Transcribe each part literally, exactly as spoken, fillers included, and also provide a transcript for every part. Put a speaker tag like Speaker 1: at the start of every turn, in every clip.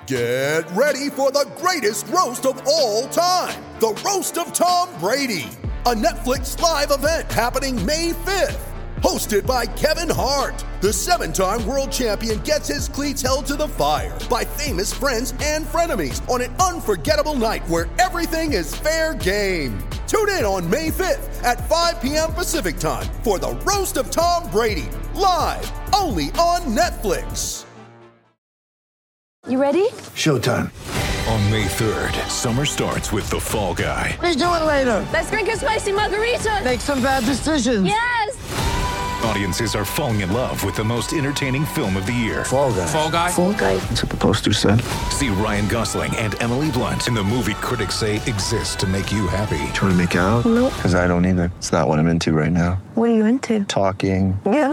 Speaker 1: Get ready for the greatest roast of all time, the Roast of Tom Brady, a Netflix live event happening May fifth. Hosted by Kevin Hart, the seven-time world champion gets his cleats held to the fire by famous friends and frenemies on an unforgettable night where everything is fair game. Tune in on May fifth at five p.m. Pacific time for the Roast of Tom Brady, live only on Netflix.
Speaker 2: You ready?
Speaker 3: Showtime.
Speaker 4: On May third, summer starts with The Fall Guy.
Speaker 3: Let's do it later.
Speaker 2: Let's drink a spicy margarita.
Speaker 3: Make some bad decisions.
Speaker 2: Yes.
Speaker 4: Audiences are falling in love with the most entertaining film of the year.
Speaker 3: Fall Guy.
Speaker 5: Fall Guy.
Speaker 3: Fall Guy. That's what the poster said.
Speaker 4: See Ryan Gosling and Emily Blunt in the movie critics say exists to make you happy.
Speaker 3: Trying to make it out?
Speaker 2: Nope.
Speaker 3: Because I don't either. It's not what I'm into right now.
Speaker 2: What are you into?
Speaker 3: Talking.
Speaker 2: Yeah.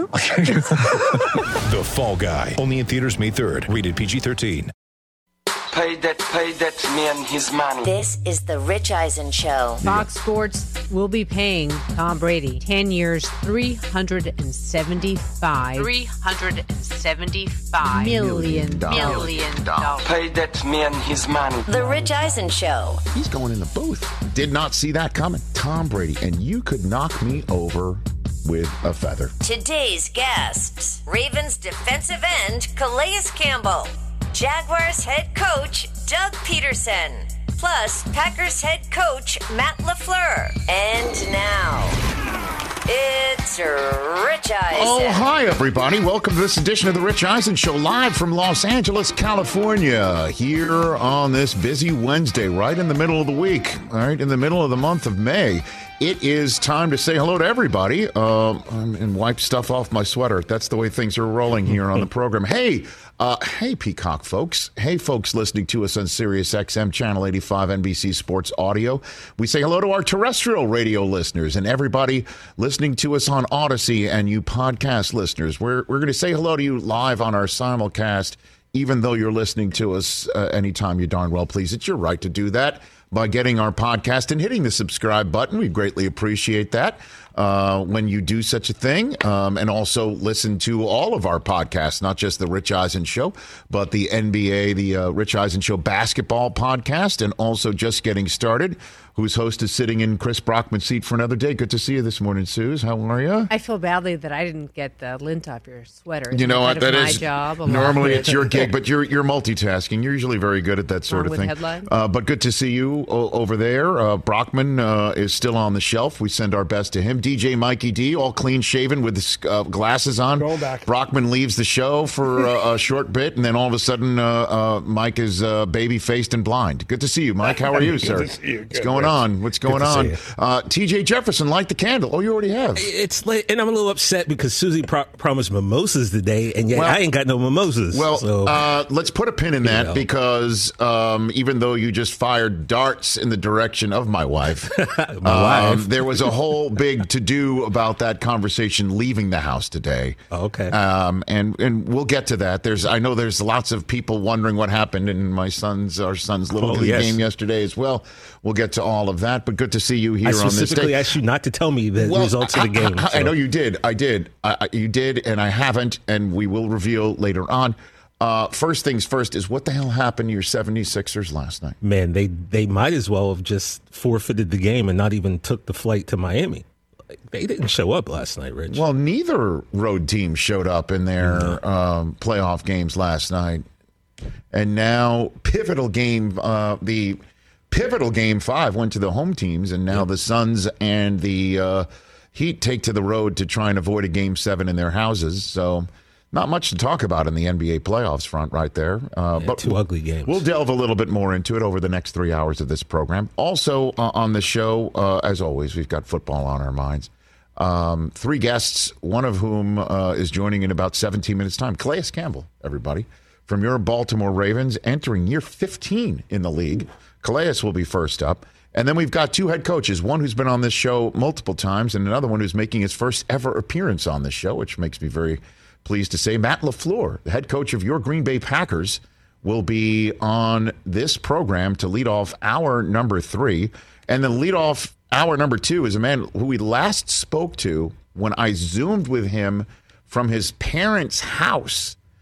Speaker 4: The Fall Guy. Only in theaters May third. Rated P G thirteen.
Speaker 6: Pay that, pay that man his money.
Speaker 7: This is the Rich Eisen Show.
Speaker 8: Fox Sports will be paying Tom Brady ten years, three hundred seventy-five, three hundred seventy-five million dollars. Million dollars.
Speaker 6: Pay that man his money.
Speaker 7: The Rich Eisen Show.
Speaker 9: He's going in the booth. Did not see that coming. Tom Brady, and you could knock me over with a feather.
Speaker 7: Today's guests: Ravens defensive end Calais Campbell, Jaguars head coach Doug Peterson, plus Packers head coach Matt LaFleur. And now, it's Rich Eisen.
Speaker 9: Oh, hi, everybody. Welcome to this edition of the Rich Eisen Show, live from Los Angeles, California, here on this busy Wednesday, right in the middle of the week, all right, in the middle of the month of May. It is time to say hello to everybody um, and wipe stuff off my sweater. That's the way things are rolling here on the program. Hey, uh, hey, Peacock folks. Hey, folks listening to us on Sirius X M Channel eighty-five, N B C Sports Audio. We say hello to our terrestrial radio listeners and everybody listening to us on Odyssey and you podcast listeners. We're, we're going to say hello to you live on our simulcast, even though you're listening to us uh, anytime you darn well please. It's your right to do that by getting our podcast and hitting the subscribe button. We greatly appreciate that uh, when you do such a thing. Um, and also listen to all of our podcasts, not just the Rich Eisen Show, but the N B A, the uh, Rich Eisen Show basketball podcast, and also Just Getting Started, whose host is sitting in Chris Brockman's seat for another day. Good to see you this morning, Suze. How are you?
Speaker 8: I feel badly that I didn't get the lint off your sweater.
Speaker 9: You know what? That
Speaker 8: my
Speaker 9: is
Speaker 8: job.
Speaker 9: Normally it's your gig, but you're you're multitasking. You're usually very good at that sort
Speaker 8: Along
Speaker 9: of
Speaker 8: with
Speaker 9: thing. Uh, but good to see you o- over there. Uh, Brockman uh, is still on the shelf. We send our best to him. D J Mikey D, all clean shaven with his uh, glasses on.
Speaker 10: Going back.
Speaker 9: Brockman leaves the show for uh, a short bit, and then all of a sudden, uh, uh, Mike is uh, baby faced and blind. Good to see you, Mike. How are you, sir?
Speaker 10: Good to see you.
Speaker 9: What's
Speaker 10: Good,
Speaker 9: going
Speaker 10: Rich.
Speaker 9: on? What's going
Speaker 10: Good to
Speaker 9: on?
Speaker 10: see you.
Speaker 9: Uh, T J Jefferson, light the candle. Oh, you already have.
Speaker 10: It's late, and I'm a little upset because Susie pro- promised mimosas today, and yet
Speaker 9: Well-
Speaker 10: I ain't got no mimosas.
Speaker 9: Well,
Speaker 10: so.
Speaker 9: uh, let's put a pin in
Speaker 10: You
Speaker 9: that
Speaker 10: know.
Speaker 9: because um, even though you just fired darts in the direction of my wife,
Speaker 10: My
Speaker 9: um,
Speaker 10: wife.
Speaker 9: there was a whole big to-do about that conversation leaving the house today.
Speaker 10: Oh, okay.
Speaker 9: Um, and and we'll get to that. There's I know there's lots of people wondering what happened in my son's our son's little
Speaker 10: Oh,
Speaker 9: league
Speaker 10: yes.
Speaker 9: game yesterday as well. We'll get to all of that. But good to see you here
Speaker 10: I
Speaker 9: on this
Speaker 10: specifically
Speaker 9: day.
Speaker 10: asked you not to tell me the
Speaker 9: Well,
Speaker 10: results of the game.
Speaker 9: I, I, I
Speaker 10: so.
Speaker 9: know you did. I did. I, I, you did, and I haven't, and we will reveal later on. Uh, first things first is what the hell happened to your seventy-sixers last night?
Speaker 10: Man, they, they might as well have just forfeited the game and not even took the flight to Miami. Like, they didn't show up last night, Rich.
Speaker 9: Well, neither road team showed up in their
Speaker 10: No.
Speaker 9: um, playoff games last night. And now pivotal game, uh, the pivotal game five went to the home teams, and now
Speaker 10: Yep.
Speaker 9: the Suns and the uh, Heat take to the road to try and avoid a game seven in their houses. So not much to talk about in the N B A playoffs front right there. Uh,
Speaker 10: Yeah,
Speaker 9: but
Speaker 10: two ugly games.
Speaker 9: We'll delve a little bit more into it over the next three hours of this program. Also uh, on the show, uh, as always, we've got football on our minds. Um, three guests, one of whom uh, is joining in about seventeen minutes' time. Calais Campbell, everybody, from your Baltimore Ravens, entering year fifteen in the league. Calais will be first up. And then we've got two head coaches, one who's been on this show multiple times and another one who's making his first ever appearance on this show, which makes me very pleased to say. Matt LaFleur, the head coach of your Green Bay Packers, will be on this program to lead off hour number three. And the lead off hour number two is a man who we last spoke to when I Zoomed with him from his parents' house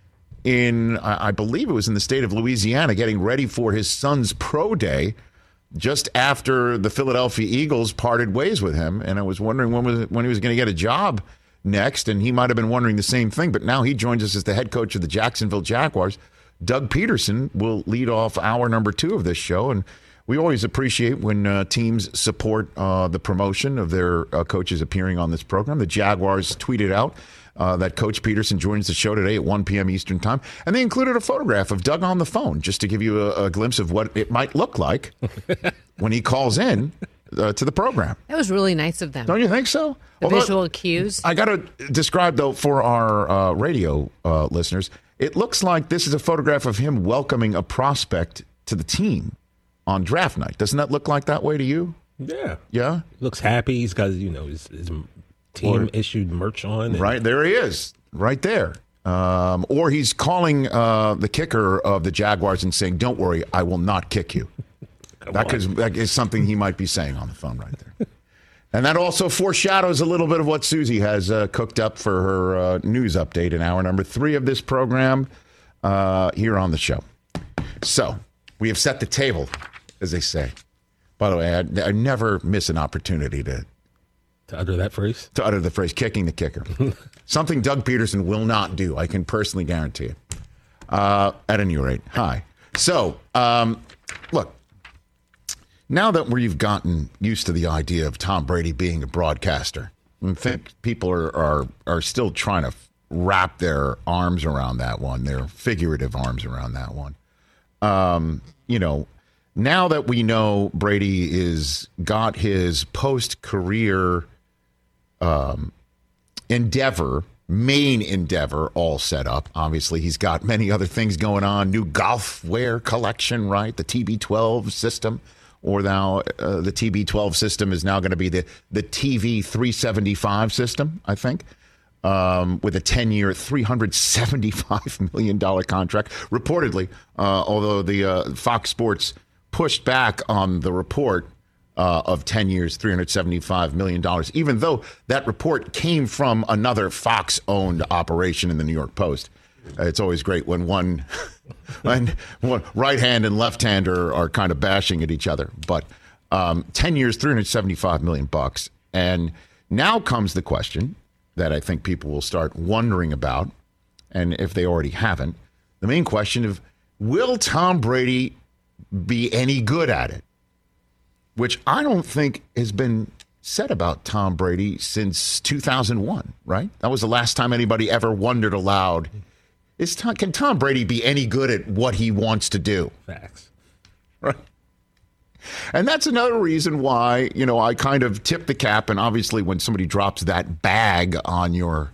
Speaker 9: in, I believe it was in the state of Louisiana, getting ready for his son's pro day just after the Philadelphia Eagles parted ways with him. And I was wondering when was when he was going to get a job next, and he might have been wondering the same thing. But now he joins us as the head coach of the Jacksonville Jaguars. Doug Peterson will lead off hour number two of this show, and we always appreciate when uh, teams support uh, the promotion of their uh, coaches appearing on this program. The Jaguars tweeted out uh, that Coach Peterson joins the show today at one p.m. Eastern Time, and they included a photograph of Doug on the phone just to give you a, a glimpse of what it might look like when he calls in uh, to the program.
Speaker 8: That was really nice of them.
Speaker 9: Don't you think so?
Speaker 8: The
Speaker 9: Although,
Speaker 8: visual cues.
Speaker 9: I got to describe, though, for our uh, radio uh, listeners, it looks like this is a photograph of him welcoming a prospect to the team on draft night. Doesn't that look like that way to you?
Speaker 10: Yeah.
Speaker 9: Yeah?
Speaker 10: Looks happy. He's got, you know, his, his team-issued merch on. And...
Speaker 9: Right, there he is. Right there. Um, or he's calling uh, the kicker of the Jaguars and saying, don't worry, I will not kick you. That, could, that is something he might be saying on the phone right there. And that also foreshadows a little bit of what Susie has uh, cooked up for her uh, news update in hour number three of this program uh, here on the show. So, we have set the table, as they say. By the way, I, I never miss an opportunity to...
Speaker 10: To utter that phrase?
Speaker 9: To utter the phrase, kicking the kicker. Something Doug Peterson will not do, I can personally guarantee it. Uh, at any rate, hi. So, um, look. Now that we've gotten used to the idea of Tom Brady being a broadcaster, I think people are, are, are still trying to wrap their arms around that one, their figurative arms around that one. Um, you know, now that we know Brady is got his post-career um, endeavor, main endeavor all set up. Obviously, he's got many other things going on. New golf wear collection, right? The T B twelve system. Or now uh, the T B twelve system is now going to be the, the T V three seventy-five system, I think, um, with a ten-year, three hundred seventy-five million dollars contract. Reportedly, uh, although the uh, Fox Sports pushed back on the report uh, of ten years, three hundred seventy-five million dollars, even though that report came from another Fox-owned operation in the New York Post. Uh, it's always great when one, when one right hand and left hand are, are kind of bashing at each other. But um, ten years, three hundred seventy-five million bucks, and now comes the question that I think people will start wondering about, and if they already haven't, the main question of will Tom Brady be any good at it? Which I don't think has been said about Tom Brady since two thousand one. Right? That was the last time anybody ever wondered aloud. Is Tom, can Tom Brady be any good at what he wants to do?
Speaker 10: Facts.
Speaker 9: Right. And that's another reason why, you know, I kind of tip the cap. And obviously when somebody drops that bag on your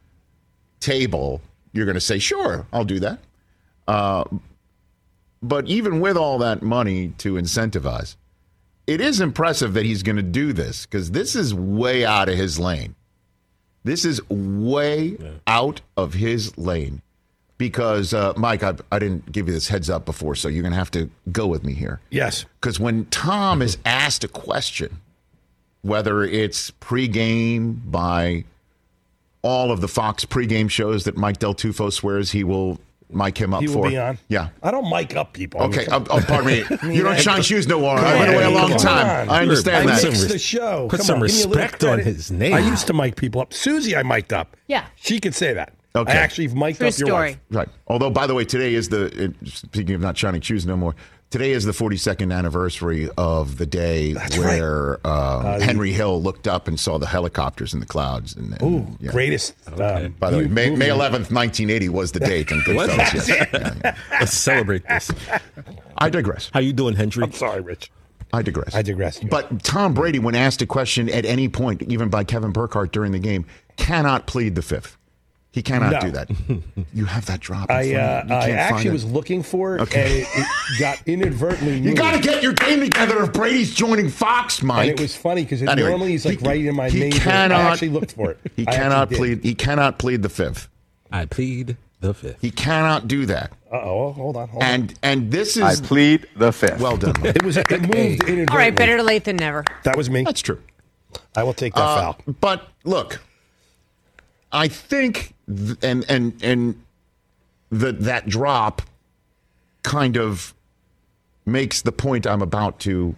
Speaker 9: table, you're going to say, sure, I'll do that. Uh, but even with all that money to incentivize, it is impressive that he's going to do this because this is way out of his lane. This is way yeah. out of his lane. Because, uh, Mike, I, I didn't give you this heads up before, so you're going to have to go with me here.
Speaker 5: Yes.
Speaker 9: Because when Tom is asked a question, whether it's pregame by all of the Fox pregame shows that Mike Del Tufo swears he will mic him up
Speaker 5: he will
Speaker 9: for.
Speaker 5: Be on?
Speaker 9: Yeah.
Speaker 5: I don't mic up people.
Speaker 9: Okay. Oh, oh, pardon me. You don't shine shoes no more. I went away a long time. I understand
Speaker 5: I
Speaker 9: that.
Speaker 5: mixed the show.
Speaker 10: Put
Speaker 5: Come
Speaker 10: some
Speaker 5: on,
Speaker 10: respect on his name.
Speaker 5: I used to mic people up. Susie, I mic'd up.
Speaker 8: Yeah.
Speaker 5: She could say that.
Speaker 9: Okay.
Speaker 5: I actually mic'd
Speaker 8: True
Speaker 5: up your
Speaker 8: story.
Speaker 5: wife.
Speaker 9: Right. Although, by the way, today is the, speaking of not shining shoes no more, today is the forty-second anniversary of the day
Speaker 5: That's
Speaker 9: where
Speaker 5: right.
Speaker 9: uh,
Speaker 5: uh,
Speaker 9: Henry Hill looked up and saw the helicopters in the clouds. And, and,
Speaker 5: Ooh,
Speaker 9: yeah.
Speaker 5: greatest.
Speaker 10: Okay.
Speaker 5: Um,
Speaker 9: By the way, May,
Speaker 5: movie.
Speaker 9: May eleventh, nineteen eighty was the date. And Goodfellas, yes. yeah, yeah.
Speaker 10: Let's celebrate this.
Speaker 9: I digress.
Speaker 10: How you doing, Hendry?
Speaker 5: I'm sorry, Rich.
Speaker 9: I digress.
Speaker 5: I digress.
Speaker 9: But Tom Brady, when asked a question at any point, even by Kevin Burkhardt during the game, cannot plead the fifth. He cannot
Speaker 5: No.
Speaker 9: do that. You have that drop. in
Speaker 5: I
Speaker 9: front
Speaker 5: uh,
Speaker 9: of you. You
Speaker 5: I
Speaker 9: can't
Speaker 5: actually
Speaker 9: find
Speaker 5: was
Speaker 9: it.
Speaker 5: looking for it,
Speaker 9: Okay.
Speaker 5: and it, it got inadvertently moved.
Speaker 9: You got to get your game together if Brady's joining Fox, Mike.
Speaker 5: And it was funny because
Speaker 9: Anyway,
Speaker 5: normally he's like
Speaker 9: he-
Speaker 5: right in my
Speaker 9: he
Speaker 5: name.
Speaker 9: cannot-
Speaker 5: I actually looked for it.
Speaker 9: He
Speaker 5: I
Speaker 9: cannot
Speaker 5: actually did.
Speaker 9: plead. He cannot plead the fifth.
Speaker 10: I plead the fifth.
Speaker 9: He cannot do that.
Speaker 5: Uh-oh, hold on, hold
Speaker 9: And and this is
Speaker 3: I plead the fifth.
Speaker 9: well done. Mike.
Speaker 5: It was it moved inadvertently.
Speaker 8: All right, better late than never.
Speaker 5: That was me.
Speaker 9: That's true.
Speaker 5: I will take that
Speaker 9: Uh,
Speaker 5: foul.
Speaker 9: But look, I think, th- and and and the, that drop kind of makes the point I'm about to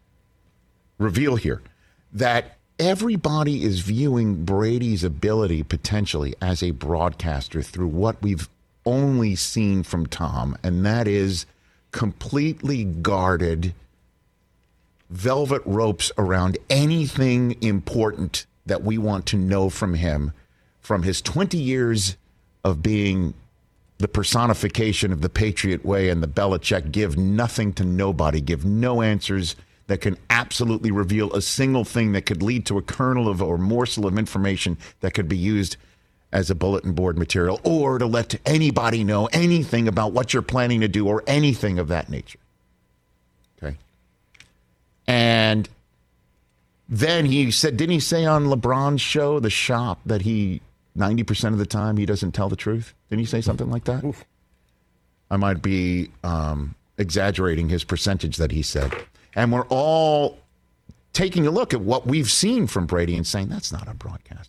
Speaker 9: reveal here, that everybody is viewing Brady's ability potentially as a broadcaster through what we've only seen from Tom, and that is completely guarded velvet ropes around anything important that we want to know from him, from his twenty years of being the personification of the Patriot way and the Belichick give nothing to nobody, give no answers that can absolutely reveal a single thing that could lead to a kernel of or morsel of information that could be used as a bulletin board material, or to let anybody know anything about what you're planning to do or anything of that nature. Okay. And then he said, didn't he say on LeBron's show, The Shop, that he ninety percent of the time he doesn't tell the truth? Didn't he say something like that? Oof. I might be um, exaggerating his percentage that he said. And we're all taking a look at what we've seen from Brady and saying, that's not a broadcaster.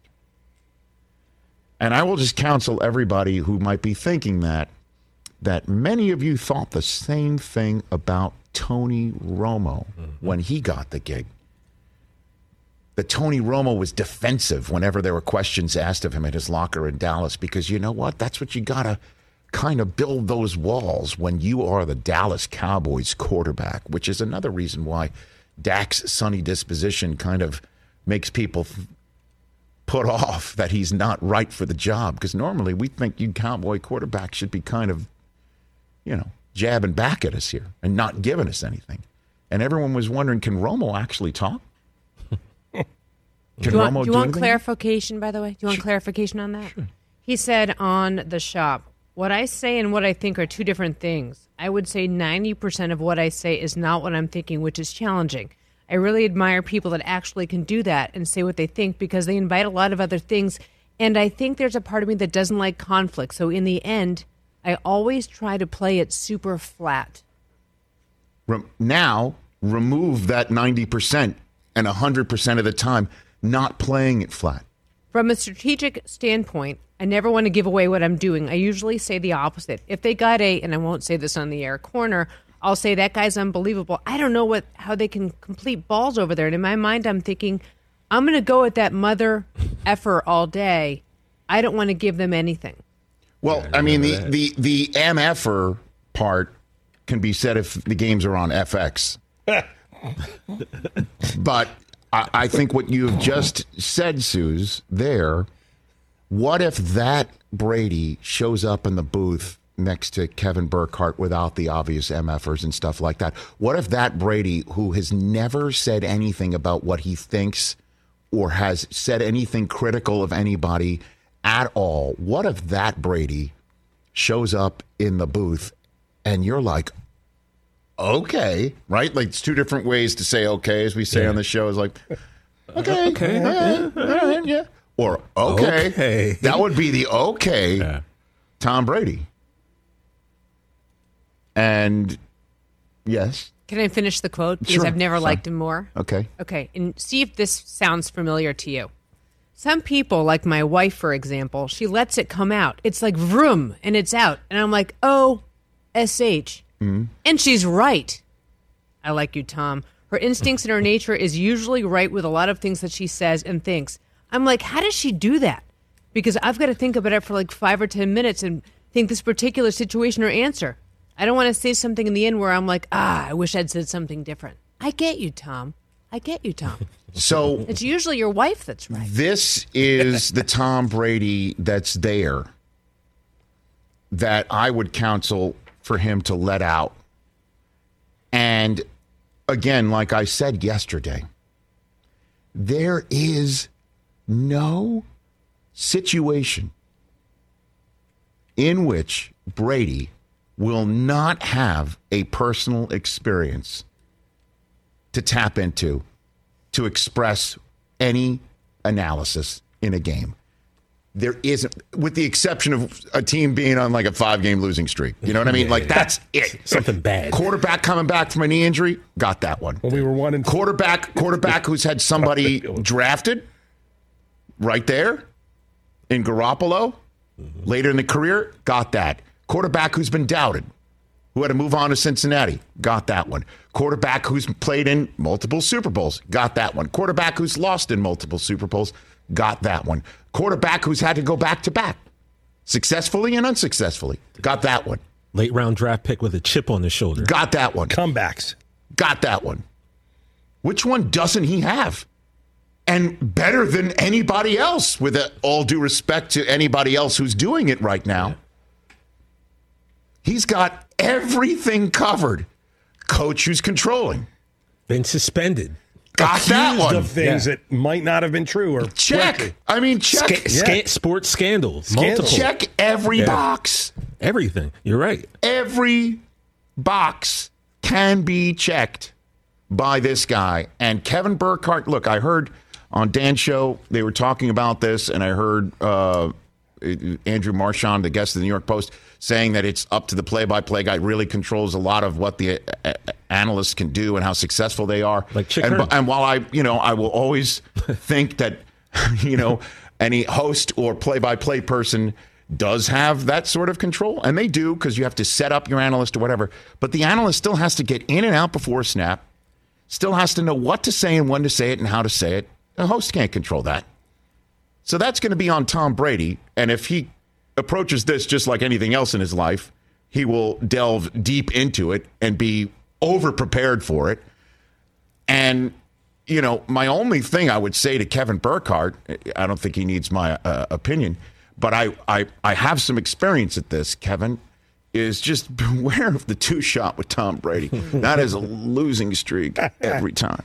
Speaker 9: And I will just counsel everybody who might be thinking that, that many of you thought the same thing about Tony Romo mm-hmm. when he got the gig. That Tony Romo was defensive whenever there were questions asked of him at his locker in Dallas, because you know what? That's what you got to kind of build those walls when you are the Dallas Cowboys quarterback, which is another reason why Dak's sunny disposition kind of makes people th- put off that he's not right for the job, because normally we think you Cowboy quarterbacks should be kind of, you know, jabbing back at us here and not giving us anything. And everyone was wondering, can Romo actually talk? Can
Speaker 8: do you want,
Speaker 9: Romo
Speaker 8: do you
Speaker 9: do
Speaker 8: want
Speaker 9: anything?
Speaker 8: clarification, by the way? Do you want
Speaker 9: Sure.
Speaker 8: clarification on that?
Speaker 9: Sure.
Speaker 8: He said on The Shop, what I say and what I think are two different things. I would say ninety percent of what I say is not what I'm thinking, which is challenging. I really admire people that actually can do that and say what they think, because they invite a lot of other things. And I think there's a part of me that doesn't like conflict. So in the end, I always try to play it super flat.
Speaker 9: Now, remove that ninety percent and one hundred percent of the time not playing it flat.
Speaker 8: From a strategic standpoint, I never want to give away what I'm doing. I usually say the opposite. If they got a, and I won't say this on the air, corner, I'll say that guy's unbelievable. I don't know what how they can complete balls over there. And in my mind, I'm thinking, I'm going to go at that mother effer all day. I don't want to give them anything.
Speaker 9: Well, I, I mean, the, the, the M F-er part can be said if the games are on F X. But I, I think what you've just said, Suze, there, what if that Brady shows up in the booth next to Kevin Burkhardt without the obvious M F-ers and stuff like that? What if that Brady, who has never said anything about what he thinks or has said anything critical of anybody at all, what if that Brady shows up in the booth and you're like, okay, right? Like, it's two different ways to say okay, as we say yeah. on the show, is like, okay, okay, yeah, yeah, yeah. Or okay. okay. That would be the okay yeah. Tom Brady. And yes.
Speaker 8: Can I finish the quote? Because
Speaker 9: sure.
Speaker 8: I've never
Speaker 9: Sorry.
Speaker 8: liked him more.
Speaker 9: Okay.
Speaker 8: Okay. And see if this sounds familiar to you. Some people, like my wife, for example, she lets it come out. It's like vroom, and it's out. And I'm like, oh, S H. Mm-hmm. And she's right. I like you, Tom. Her instincts and her nature is usually right with a lot of things that she says and thinks. I'm like, how does she do that? Because I've got to think about it for like five or ten minutes and think this particular situation or answer. I don't want to say something in the end where I'm like, ah, I wish I'd said something different. I get you, Tom. I get you, Tom.
Speaker 9: So
Speaker 8: it's usually your wife that's right.
Speaker 9: This is the Tom Brady that's there that I would counsel for him to let out. And again, like I said yesterday, there is no situation in which Brady will not have a personal experience to tap into to express any analysis in a game. There isn't, with the exception of a team being on like a five-game losing streak. You know what I mean? Yeah, like, yeah. That's it.
Speaker 10: Something bad.
Speaker 9: Quarterback coming back from a knee injury, got that one.
Speaker 5: When we were one and
Speaker 9: quarterback, quarterback who's had somebody drafted right there in Garoppolo mm-hmm. later in the career, got that. Quarterback who's been doubted, who had to move on to Cincinnati, got that one. Quarterback who's played in multiple Super Bowls, got that one. Quarterback who's lost in multiple Super Bowls, got that one. Quarterback who's had to go back to back, successfully and unsuccessfully, got that one.
Speaker 10: Late round draft pick with a chip on his shoulder.
Speaker 9: Got that one.
Speaker 5: Comebacks.
Speaker 9: Got that one. Which one doesn't he have? And better than anybody else, with all due respect to anybody else who's doing it right now. He's got everything covered. Coach who's controlling.
Speaker 10: Been suspended.
Speaker 9: Got
Speaker 5: Accused
Speaker 9: that one.
Speaker 5: of things
Speaker 10: Yeah.
Speaker 5: that might not have been true or
Speaker 9: Check.
Speaker 5: correctly.
Speaker 9: I mean, check.
Speaker 10: Sca- sca-
Speaker 5: Yeah.
Speaker 10: sports scandals.
Speaker 5: Scandals.
Speaker 10: Multiple.
Speaker 9: Check every
Speaker 10: Yeah.
Speaker 9: box.
Speaker 10: Everything. You're right.
Speaker 9: Every box can be checked by this guy. And Kevin Burkhardt, look, I heard on Dan's show, they were talking about this, and I heard uh, Andrew Marchand, the guest of the New York Post, saying that it's up to the play-by-play guy. Really controls a lot of what the uh, analysts can do and how successful they are.
Speaker 10: Like Chick
Speaker 9: and,
Speaker 10: Hearn.
Speaker 9: and while I, you know, I will always think that, you know, any host or play-by-play person does have that sort of control, and they do, because you have to set up your analyst or whatever. But the analyst still has to get in and out before a snap, still has to know what to say and when to say it and how to say it. The host can't control that. So that's going to be on Tom Brady. And if he approaches this just like anything else in his life, he will delve deep into it and be over-prepared for it. And, you know, my only thing I would say to Kevin Burkhardt, I don't think he needs my uh, opinion, but I, I, I have some experience at this, Kevin, is just beware of the two-shot with Tom Brady. That is a losing streak every time.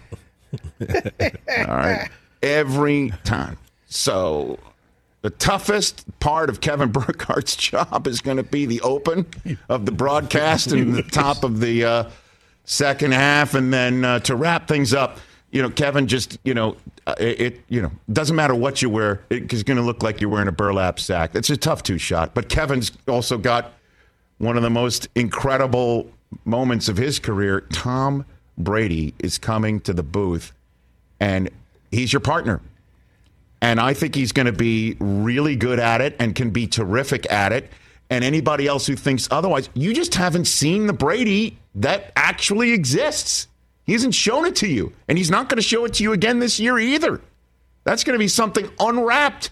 Speaker 9: All right. Every time. So the toughest part of Kevin Burkhardt's job is going to be the open of the broadcast and the top of the uh, second half. And then uh, to wrap things up, you know, Kevin, just, you know, it, it you know, doesn't matter what you wear. It's going to look like you're wearing a burlap sack. It's a tough two shot. But Kevin's also got one of the most incredible moments of his career. Tom Brady is coming to the booth, and he's your partner. And I think he's going to be really good at it and can be terrific at it. And anybody else who thinks otherwise, you just haven't seen the Brady that actually exists. He hasn't shown it to you, and he's not going to show it to you again this year either. That's going to be something unwrapped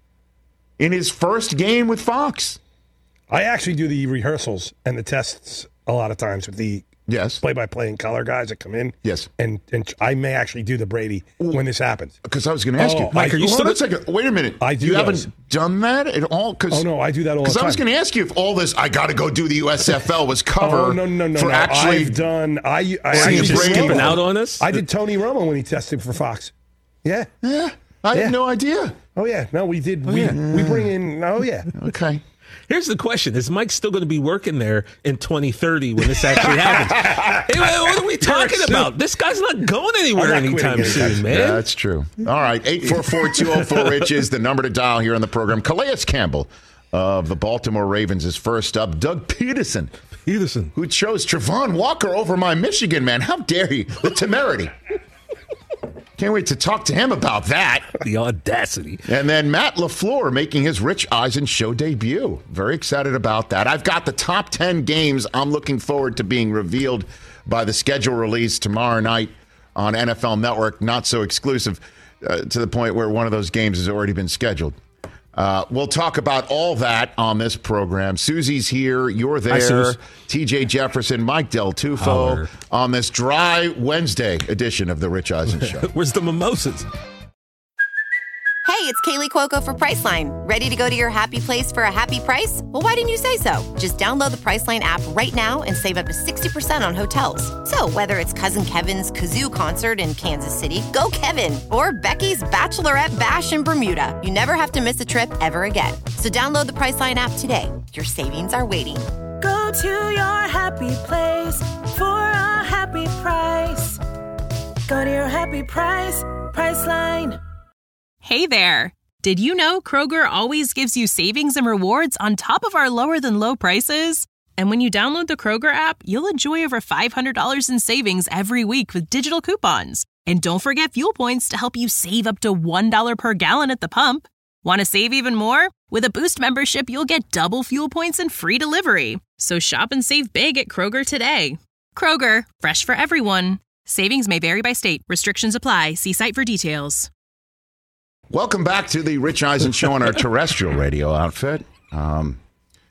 Speaker 9: in his first game with Fox.
Speaker 5: I actually do the rehearsals and the tests a lot of times with the
Speaker 9: yes
Speaker 5: play-by-play and color guys that come in.
Speaker 9: Yes.
Speaker 5: And and I may actually do the Brady when this happens.
Speaker 9: Because I was going to ask
Speaker 5: oh,
Speaker 9: you.
Speaker 5: Mike,
Speaker 9: I,
Speaker 5: are you
Speaker 9: hold
Speaker 5: still
Speaker 9: on a second. Wait a minute.
Speaker 5: I do
Speaker 9: You
Speaker 5: those.
Speaker 9: haven't done that at all? Cause,
Speaker 5: Oh, no, I do that all the time.
Speaker 9: Because I was going to ask you if all this, I got to go do the U S F L was cover
Speaker 5: Oh, no, no, no,
Speaker 9: for
Speaker 5: no.
Speaker 9: actually
Speaker 5: I've done. I, I
Speaker 9: See,
Speaker 5: actually
Speaker 9: you're
Speaker 5: did
Speaker 9: skipping
Speaker 5: Romo.
Speaker 10: out on us?
Speaker 5: I did Tony Romo when he tested for Fox. Yeah.
Speaker 9: Yeah. I
Speaker 5: Yeah.
Speaker 9: had no idea.
Speaker 5: Oh yeah. No, we did. we
Speaker 10: yeah.
Speaker 5: we bring in. Oh yeah.
Speaker 9: Okay.
Speaker 10: Here's the question. Is Mike still going to be working there in twenty thirty when this actually happens? Hey, man, what are we talking about? This guy's not going anywhere
Speaker 5: I'm not
Speaker 10: anytime
Speaker 5: quitting
Speaker 10: soon,
Speaker 5: anytime
Speaker 10: man.
Speaker 9: Yeah, that's true. All right. eight four four, two oh four, RICH is the number to dial here on the program. Calais Campbell of the Baltimore Ravens is first up. Doug Peterson,
Speaker 10: Peterson.
Speaker 9: who chose Travon Walker over my Michigan man. How dare he? The temerity. Can't wait to talk to him about that.
Speaker 10: The audacity.
Speaker 9: And then Matt LaFleur making his Rich Eisen show debut. Very excited about that. I've got the top ten games I'm looking forward to being revealed by the schedule release tomorrow night on N F L Network. Not so exclusive uh, to the point where one of those games has already been scheduled. Uh, we'll talk about all that on this program. Susie's here. You're there.
Speaker 10: Hi, Suze.
Speaker 9: T J Jefferson, Mike Del Tufo
Speaker 10: Holler.
Speaker 9: on this dry Wednesday edition of the Rich Eisen Show.
Speaker 10: Where's the mimosas?
Speaker 11: Hey, it's Kaylee Cuoco for Priceline. Ready to go to your happy place for a happy price? Well, why didn't you say so? Just download the Priceline app right now and save up to sixty percent on hotels. So whether it's Cousin Kevin's Kazoo Concert in Kansas City, go Kevin, or Becky's Bachelorette Bash in Bermuda, you never have to miss a trip ever again. So download the Priceline app today. Your savings are waiting.
Speaker 12: Go to your happy place for a happy price. Go to your happy price, Priceline.
Speaker 13: Hey there! Did you know Kroger always gives you savings and rewards on top of our lower-than-low prices? And when you download the Kroger app, you'll enjoy over five hundred dollars in savings every week with digital coupons. And don't forget fuel points to help you save up to one dollar per gallon at the pump. Want to save even more? With a Boost membership, you'll get double fuel points and free delivery. So shop and save big at Kroger today. Kroger, fresh for everyone. Savings may vary by state. Restrictions apply. See site for details.
Speaker 9: Welcome back to the Rich Eisen Show on our terrestrial radio outfit. Um,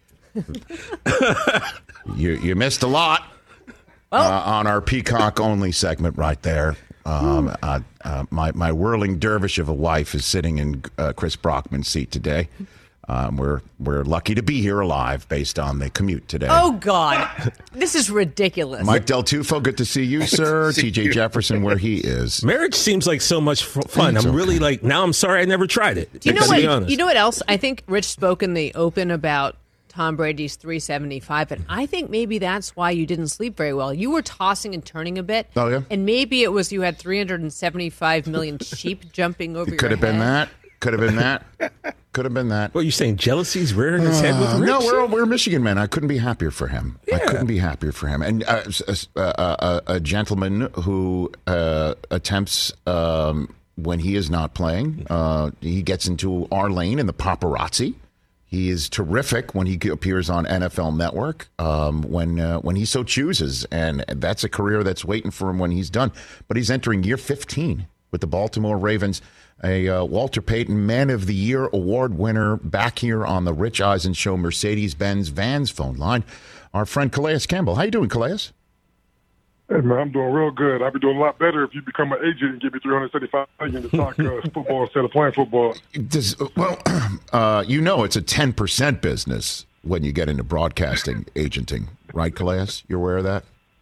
Speaker 9: you, you missed a lot uh, on our Peacock-only segment right there. Um, uh, uh, my, my whirling dervish of a wife is sitting in uh, Chris Brockman's seat today. Um, we're we're lucky to be here alive based on the commute today.
Speaker 8: Oh, God. This is ridiculous.
Speaker 9: Mike Del Tufo, good to see you, sir.
Speaker 10: See
Speaker 9: T J
Speaker 10: you.
Speaker 9: Jefferson, where he is.
Speaker 10: Marriage seems like so much f- fun. I'm
Speaker 9: okay.
Speaker 10: really like, now I'm sorry I never tried it.
Speaker 8: You know
Speaker 10: to be
Speaker 8: what?
Speaker 10: honest.
Speaker 8: You know what else? I think Rich spoke in the open about Tom Brady's three seventy-five, and I think maybe that's why you didn't sleep very well. You were tossing and turning a bit.
Speaker 9: Oh, yeah?
Speaker 8: And maybe it was you had three hundred seventy-five million sheep jumping over your
Speaker 9: Could have
Speaker 8: head.
Speaker 9: been that. Could have been that. Could have been that.
Speaker 10: What are you saying? Jealousy's rearing its head with
Speaker 9: Uh,
Speaker 10: Rich?
Speaker 9: no, we're we're Michigan men. I couldn't be happier for him. I
Speaker 10: Yeah.
Speaker 9: couldn't be happier for him. And uh, a, a, a gentleman who uh, attempts um, when he is not playing, uh, he gets into our lane in the paparazzi. He is terrific when he appears on N F L Network um, when uh, when he so chooses, and that's a career that's waiting for him when he's done. But he's entering year fifteen with the Baltimore Ravens. A uh, Walter Payton Man of the Year award winner back here on the Rich Eisen Show Mercedes-Benz Vans phone line. Our friend Calais Campbell. How you doing, Calais?
Speaker 14: Hey, man, I'm doing real good. I'd be doing a lot better if you become an agent and give me three hundred seventy-five million dollars to talk uh, football instead of playing football.
Speaker 9: Does, well, uh, you know it's a ten percent business when you get into broadcasting agenting, right, Calais? You're aware of that?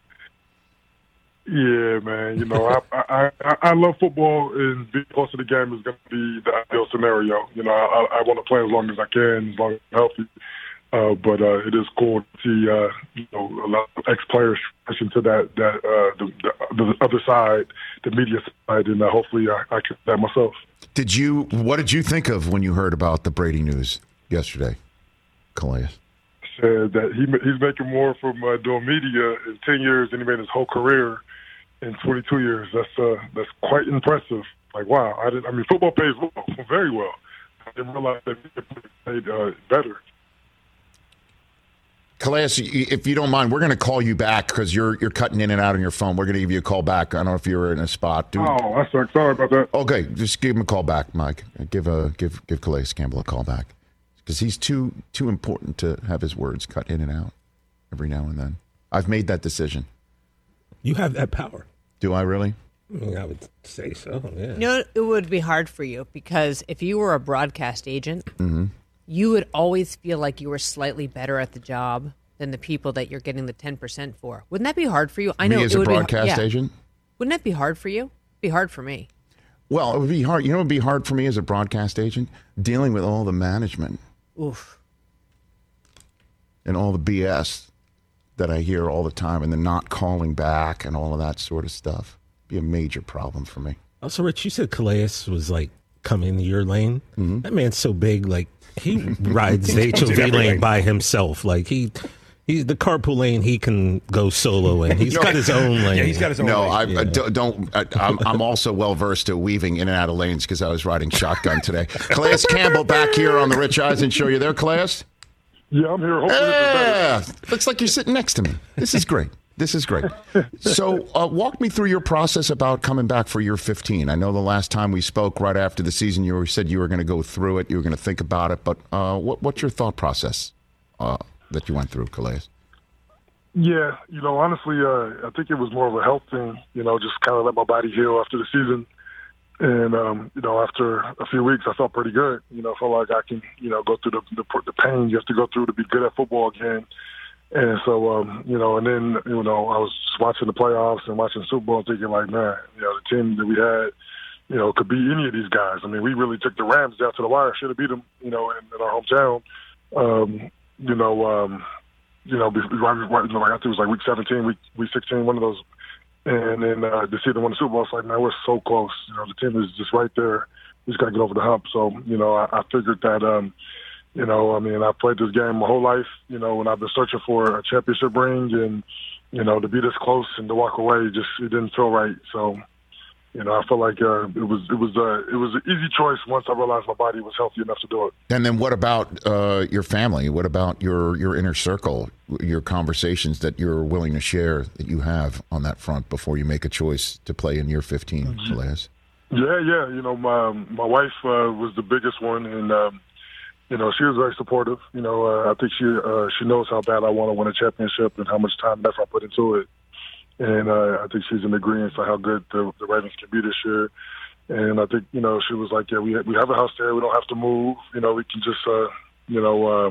Speaker 14: Yeah, man. You know, I, I I I love football, and being close to the game is going to be the ideal scenario. You know, I, I want to play as long as I can, as long as I'm healthy. Uh, but uh, it is cool to see, uh, you know, a lot of ex-players pushing to that that uh, the, the, the other side, the media side, and uh, hopefully I, I can do that myself.
Speaker 9: Did you? What did you think of when you heard about the Brady news yesterday, Calais?
Speaker 14: Said that he he's making more from uh, doing media in ten years than he made his whole career in twenty-two years. That's uh, that's quite impressive. Like, wow, I didn't. I mean, football pays well, very well. I didn't realize that it paid uh, better.
Speaker 9: Calais, if you don't mind, we're going to call you back because you're you're cutting in and out on your phone. We're going to give you a call back. I don't know if you were in a spot. Dude.
Speaker 14: Oh, I suck. Sorry about that.
Speaker 9: Okay, just give him a call back, Mike. Give a give give Calais Campbell a call back because he's too too important to have his words cut in and out every now and then. I've made that decision.
Speaker 10: You have that power.
Speaker 9: Do I really?
Speaker 10: I mean, I would say so, yeah.
Speaker 8: You know, it would be hard for you because if you were a broadcast agent,
Speaker 9: Mm-hmm.
Speaker 8: you would always feel like you were slightly better at the job than the people that you're getting the ten percent for. Wouldn't that be hard for you? I know
Speaker 9: Me as
Speaker 8: it
Speaker 9: a
Speaker 8: would
Speaker 9: broadcast
Speaker 8: be, yeah.
Speaker 9: agent?
Speaker 8: Wouldn't that be hard for you? It'd be hard for me.
Speaker 9: Well, it would be hard. You know what would be hard for me as a broadcast agent? Dealing with all the management
Speaker 8: Oof.
Speaker 9: and all the B S that I hear all the time and the not calling back and all of that sort of stuff. Be a major problem for me.
Speaker 10: Also, Rich, you said Calais was like coming into your lane.
Speaker 9: Mm-hmm.
Speaker 10: That man's so big, like he rides the H O V
Speaker 5: Did everything.
Speaker 10: lane by himself. Like he, he, the carpool lane he can go solo in. He's
Speaker 9: No.
Speaker 10: got his own lane.
Speaker 5: Yeah, he's got his own
Speaker 9: No,
Speaker 5: lane.
Speaker 9: I,
Speaker 10: Yeah.
Speaker 9: I don't. don't I, I'm, I'm also well versed at weaving in and out of lanes because I was riding shotgun today. Calais Campbell back here on the Rich Eisen Show. You there, Calais?
Speaker 14: Yeah, I'm here. Hopefully this is better.
Speaker 9: Yeah, looks like you're sitting next to me. This is great. This is great. So, uh, walk me through your process about coming back for year fifteen. I know the last time we spoke, right after the season, you were, said you were going to go through it, you were going to think about it. But uh, what, what's your thought process uh, that you went through, Calais?
Speaker 14: Yeah, you know, honestly, uh, I think it was more of a health thing. You know, just kind of let my body heal after the season. And, um, you know, after a few weeks, I felt pretty good. You know, I felt like I can, you know, go through the, the, the pain you have to go through to be good at football again. And so, um, you know, and then, you know, I was watching the playoffs and watching Super Bowl thinking like, man, you know, the team that we had, you know, could beat any of these guys. I mean, we really took the Rams down to the wire, should have beat them, you know, in, in our hometown. Um, you know, um, you know, right, right, like I think it was like week seventeen, week, week sixteen, one of those. And then uh, to see them win the Super Bowl, it's like, man, we're so close. You know, the team is just right there. We just got to get over the hump. So, you know, I, I figured that, um, you know, I mean, I've played this game my whole life, you know, and I've been searching for a championship ring. And, you know, to be this close and to walk away, just it didn't feel right. So, you know, I felt like uh, it was it was uh, it was an easy choice once I realized my body was healthy enough to do it.
Speaker 9: And then what about uh, your family? What about your, your inner circle, your conversations that you're willing to share that you have on that front before you make a choice to play in year fifteen, mm-hmm. Calais?
Speaker 14: Yeah, yeah. You know, my my wife uh, was the biggest one, and um, you know, she was very supportive. You know, uh, I think she uh, she knows how bad I want to win a championship and how much time and effort I put into it. And uh, I think she's in agreement to how good the, the Ravens can be this year. And I think, you know, she was like, yeah, we we have a house there. We don't have to move. You know, we can just, uh, you know, uh,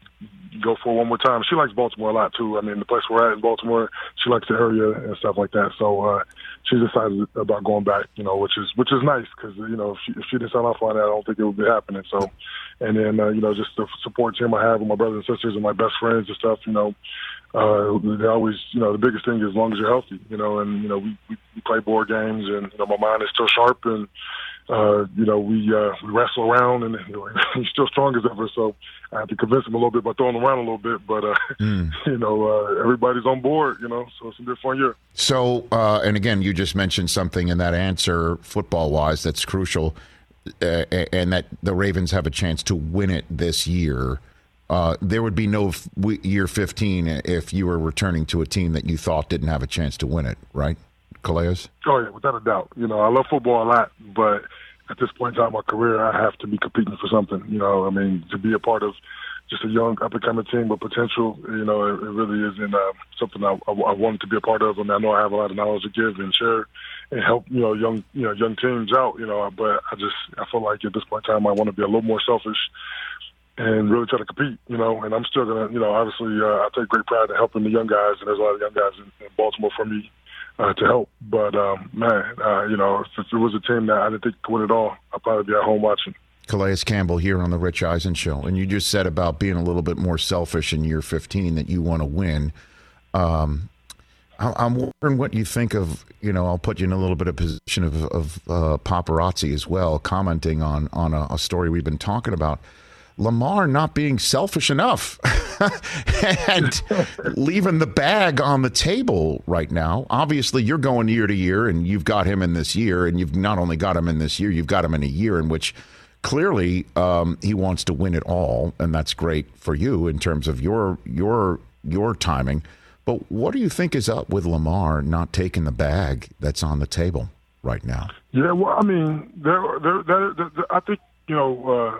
Speaker 14: go for one more time. She likes Baltimore a lot, too. I mean, the place we're at in Baltimore, she likes the area and stuff like that. So uh, she's excited about going back, you know, which is which is nice because, you know, if she, if she didn't sign off on that, I don't think it would be happening. So, and then, uh, you know, just the support team I have with my brothers and sisters and my best friends and stuff, you know, Uh, they always, you know, the biggest thing is as long as you're healthy, you know, and, you know, we, we, we play board games and, you know, my mind is still sharp and, uh, you know, we uh, we wrestle around and you know, he's still strong as ever. So I have to convince him a little bit by throwing him around a little bit. But, uh, mm. you know, uh, everybody's on board, you know, so it's a good fun year.
Speaker 9: So, uh, and again, you just mentioned something in that answer football-wise that's crucial, uh, and that the Ravens have a chance to win it this year. Uh, there would be no f- year fifteen if you were returning to a team that you thought didn't have a chance to win it, right, Calais?
Speaker 14: Oh, yeah, without a doubt. You know, I love football a lot, but at this point in time in my career, I have to be competing for something. You know, I mean, to be a part of just a young, up-and-coming team with potential, you know, it, it really isn't uh, something I, I, I wanted to be a part of. I mean, I know I have a lot of knowledge to give and share and help, you know, young, you know, young teams out, you know, but I just, I feel like at this point in time, I want to be a little more selfish and really try to compete, you know, and I'm still going to, you know, obviously uh, I take great pride in helping the young guys, and there's a lot of young guys in, in Baltimore for me uh, to help. But, um, man, uh, you know, if it was a team that I didn't think could win it all, I'd probably be at home watching.
Speaker 9: Calais Campbell here on the Rich Eisen Show. And you just said about being a little bit more selfish in year fifteen that you want to win. Um, I'm wondering what you think of, you know, I'll put you in a little bit of position of, of uh, paparazzi as well, commenting on, on a, a story we've been talking about. Lamar not being selfish enough and leaving the bag on the table right now. Obviously, you're going year to year, and you've got him in this year, and you've not only got him in this year, you've got him in a year in which clearly um, he wants to win it all, and that's great for you in terms of your your your timing. But what do you think is up with Lamar not taking the bag that's on the table right now?
Speaker 14: Yeah, well, I mean, there, there, there, there I think, you know, uh,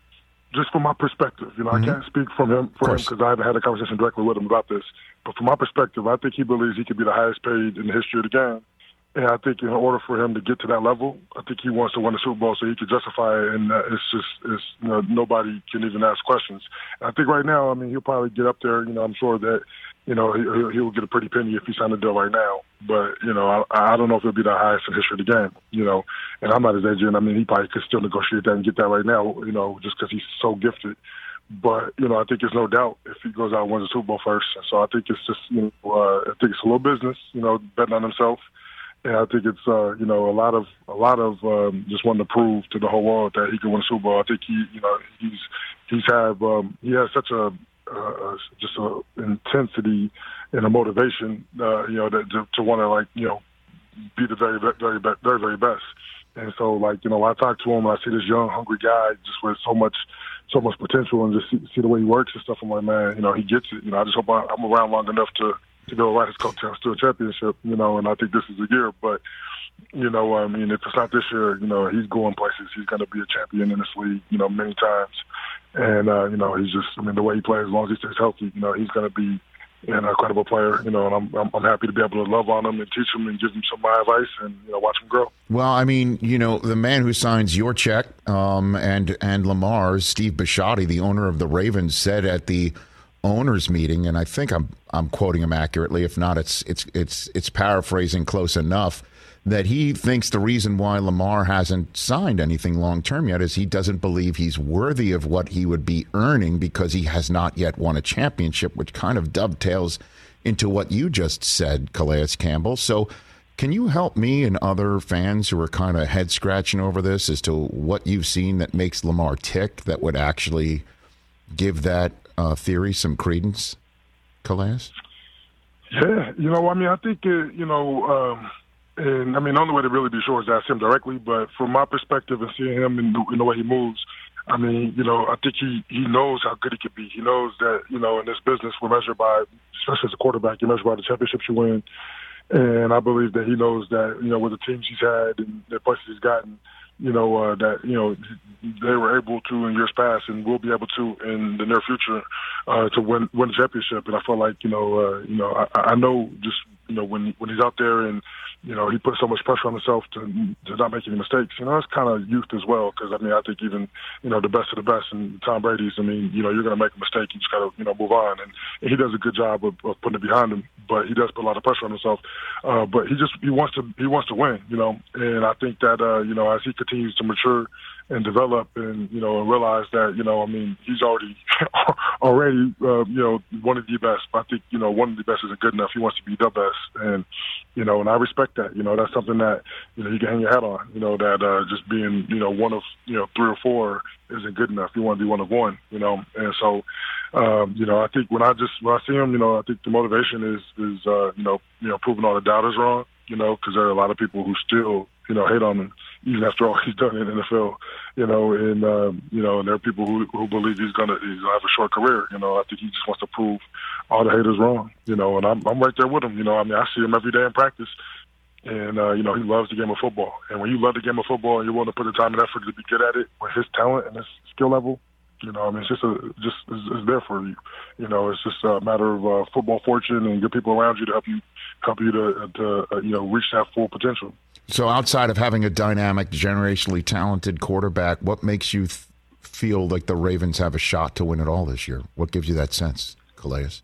Speaker 14: just from my perspective, you know, mm-hmm. I can't speak from him for him because I haven't had a conversation directly with him about this. But from my perspective, I think he believes he could be the highest paid in the history of the game. And I think in order for him to get to that level, I think he wants to win the Super Bowl so he could justify it. And uh, it's just, it's, you know, nobody can even ask questions. And I think right now, I mean, he'll probably get up there. You know, I'm sure that, you know, he, he'll get a pretty penny if he signed a deal right now. But, you know, I, I don't know if it'll be the highest in the history of the game, you know. And I'm not his agent. I mean, he probably could still negotiate that and get that right now, you know, just because he's so gifted. But, you know, I think there's no doubt if he goes out and wins the Super Bowl first. And so I think it's just, you know, uh, I think it's a little business, you know, betting on himself. And I think it's, uh, you know, a lot of, a lot of um, just wanting to prove to the whole world that he can win the Super Bowl. I think he, you know, he's, he's have, um, he has such a, uh, just a intensity and a motivation, uh, you know, that, to, to want to, like, you know, be the very, very, very, very, very best. And so, like, you know, I talk to him, I see this young, hungry guy just with so much, so much potential, and just see, see the way he works and stuff. I'm like, man, you know, he gets it. You know, I just hope I, I'm around long enough to, to go ride his coattails to a championship, you know, and I think this is the year. But, you know, I mean, if it's not this year, you know, he's going places. He's going to be a champion in this league, you know, many times. And, uh, you know, he's just, I mean, the way he plays, as long as he stays healthy, you know, he's going to be an incredible player, you know, and I'm, I'm I'm happy to be able to love on him and teach him and give him some of my advice and, you know, watch him grow.
Speaker 9: Well, I mean, you know, the man who signs your check um, and and Lamar's, Steve Bisciotti, the owner of the Ravens, said at the owners meeting, and I think I'm I'm quoting him accurately. If not, it's it's it's it's paraphrasing close enough, that he thinks the reason why Lamar hasn't signed anything long term yet is he doesn't believe he's worthy of what he would be earning because he has not yet won a championship, which kind of dovetails into what you just said, Calais Campbell. So can you help me and other fans who are kind of head scratching over this as to what you've seen that makes Lamar tick that would actually give that uh, theory some credence, Calais?
Speaker 14: Yeah, you know, I mean, I think, uh, you know, um, And, I mean, the only way to really be sure is to ask him directly. But from my perspective and seeing him in the, in the way he moves, I mean, you know, I think he, he knows how good he can be. He knows that, you know, in this business we're measured by, especially as a quarterback, you're measured by the championships you win. And I believe that he knows that, you know, with the teams he's had and the places he's gotten, you know, uh, that, you know, they were able to in years past and will be able to in the near future uh, to win win the championship. And I feel like, you know, uh, you know, I, I know just, you know, when when he's out there and, you know, he puts so much pressure on himself to to not make any mistakes. You know, it's kind of youth as well because, I mean, I think even, you know, the best of the best and Tom Brady's, I mean, you know, you're going to make a mistake. You just got to, you know, move on. And, and he does a good job of, of putting it behind him, but he does put a lot of pressure on himself. Uh, but he just, he wants to, he wants to win, you know, and I think that, uh, you know, as he continues to mature and develop and, you know, and realize that, you know, I mean, he's already, already, uh, you know, one of the best. But I think, you know, one of the best isn't good enough. He wants to be the best. And, you know, and I respect that. You know, that's something that, you know, you can hang your hat on, you know, that uh, just being, you know, one of, you know, three or four isn't good enough. You want to be one of one, you know. And so, um, you know, I think when I just, when I see him, you know, I think the motivation is, is uh, you know, you know, proving all the doubters wrong, you know, because there are a lot of people who still, you know, hate on him, even after all he's done in the N F L, you know, and, um, you know, and there are people who, who believe he's going to he's gonna have a short career. You know, I think he just wants to prove all the haters wrong, you know, and I'm, I'm right there with him. You know, I mean, I see him every day in practice, and, uh, you know, he loves the game of football. And when you love the game of football and you're willing to put the time and effort to be good at it with his talent and his skill level, you know, I mean, it's just a, just it's, it's there for you. You know, it's just a matter of uh, football fortune and good people around you to help you help you to, to uh, you know, reach that full potential.
Speaker 9: So outside of having a dynamic, generationally talented quarterback, what makes you th- feel like the Ravens have a shot to win it all this year? What gives you that sense, Calais?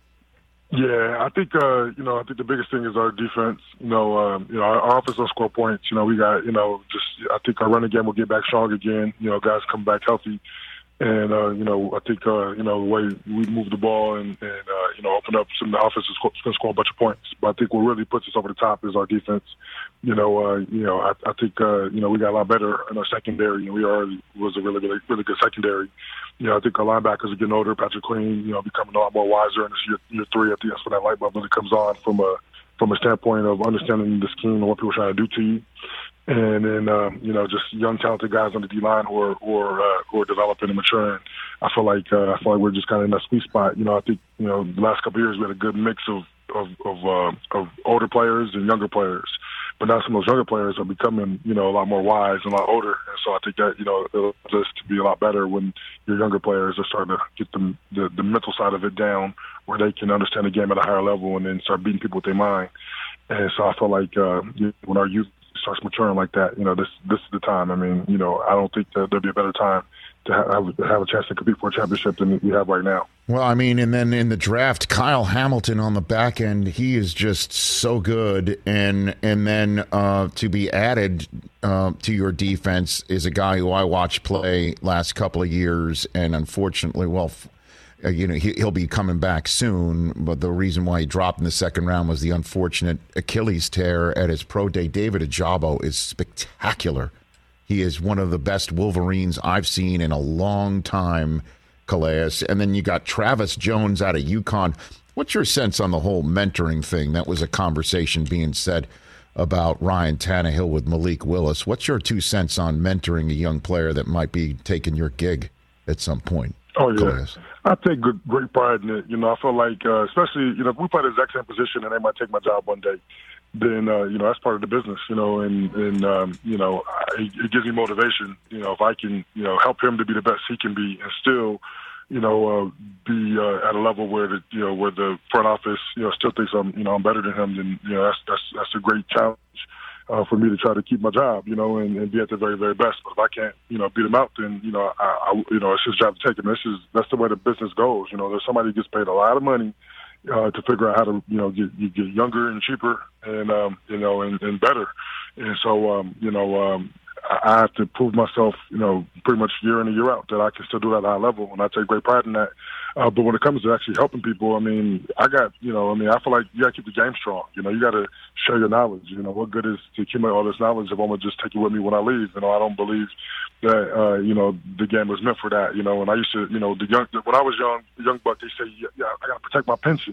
Speaker 14: Yeah, I think uh, you know, I think the biggest thing is our defense. You know, um, you know, our, our offense will score points. You know, we got, you know, just I think our running game will get back strong again. You know, guys come back healthy. And, uh, you know, I think, uh, you know, the way we move the ball and, and uh, you know, open up some of the offense is going to score a bunch of points. But I think what really puts us over the top is our defense. You know, uh, you know, I, I think, uh, you know, we got a lot better in our secondary. You know, we already was a really, really, really good secondary. You know, I think our linebackers are getting older. Patrick Queen, you know, becoming a lot more wiser in this year, year three. I think that's when that light bulb really comes on from a, from a standpoint of understanding the scheme and what people are trying to do to you. And then, um, you know, just young, talented guys on the D-line who are, who are, uh, who are developing and maturing. I feel like uh, I feel like we're just kind of in that sweet spot. You know, I think, you know, the last couple of years we had a good mix of of of, uh, of older players and younger players. But now some of those younger players are becoming, you know, a lot more wise and a lot older. And so I think that, you know, it'll just to be a lot better when your younger players are starting to get them, the, the mental side of it down where they can understand the game at a higher level and then start beating people with their mind. And so I feel like uh, when our youth starts maturing like that, you know, this this is the time. I mean, you know, I don't think that there'll be a better time to have, have a chance to compete for a championship than we have right now.
Speaker 9: Well, I mean, and then in the draft, Kyle Hamilton on the back end, he is just so good. And and then uh, to be added uh, to your defense is a guy who I watched play last couple of years, and unfortunately, well, Uh, you know, he, he'll be coming back soon, but the reason why he dropped in the second round was the unfortunate Achilles tear at his pro day. David Ojabo is spectacular. He is one of the best Wolverines I've seen in a long time, Calais. And then you got Travis Jones out of UConn. What's your sense on the whole mentoring thing? That was a conversation being said about Ryan Tannehill with Malik Willis. What's your two cents on mentoring a young player that might be taking your gig at some point?
Speaker 14: Oh, yeah.
Speaker 9: Calais?
Speaker 14: I take good, great pride in it. You know, I feel like, uh, especially, you know, if we play the exact same position and they might take my job one day, then, uh, you know, that's part of the business, you know, and, and um, you know, I, it gives me motivation, you know, if I can, you know, help him to be the best he can be and still, you know, uh, be uh, at a level where the, you know, where the front office, you know, still thinks I'm, you know, I'm better than him, then, you know, that's, that's, that's a great challenge. Uh, for me to try to keep my job, you know, and, and be at the very, very best. But if I can't, you know, beat him out, then, you know, I, I you know, it's his job to take it. And this is, that's the way the business goes. You know, there's somebody who gets paid a lot of money uh, to figure out how to, you know, get, you get younger and cheaper and, um, you know, and, and better. And so, um, you know, um, I have to prove myself, you know, pretty much year in and year out that I can still do that at a high level. And I take great pride in that. Uh, but when it comes to actually helping people, I mean, I got, you know, I mean, I feel like you got to keep the game strong. You know, you got to share your knowledge. You know, what good is to accumulate all this knowledge if I'm going to just take it with me when I leave? You know, I don't believe that, uh, you know, the game was meant for that. You know, and I used to, you know, the young, when I was young, the young buck, they say, yeah, yeah I got to protect my pension.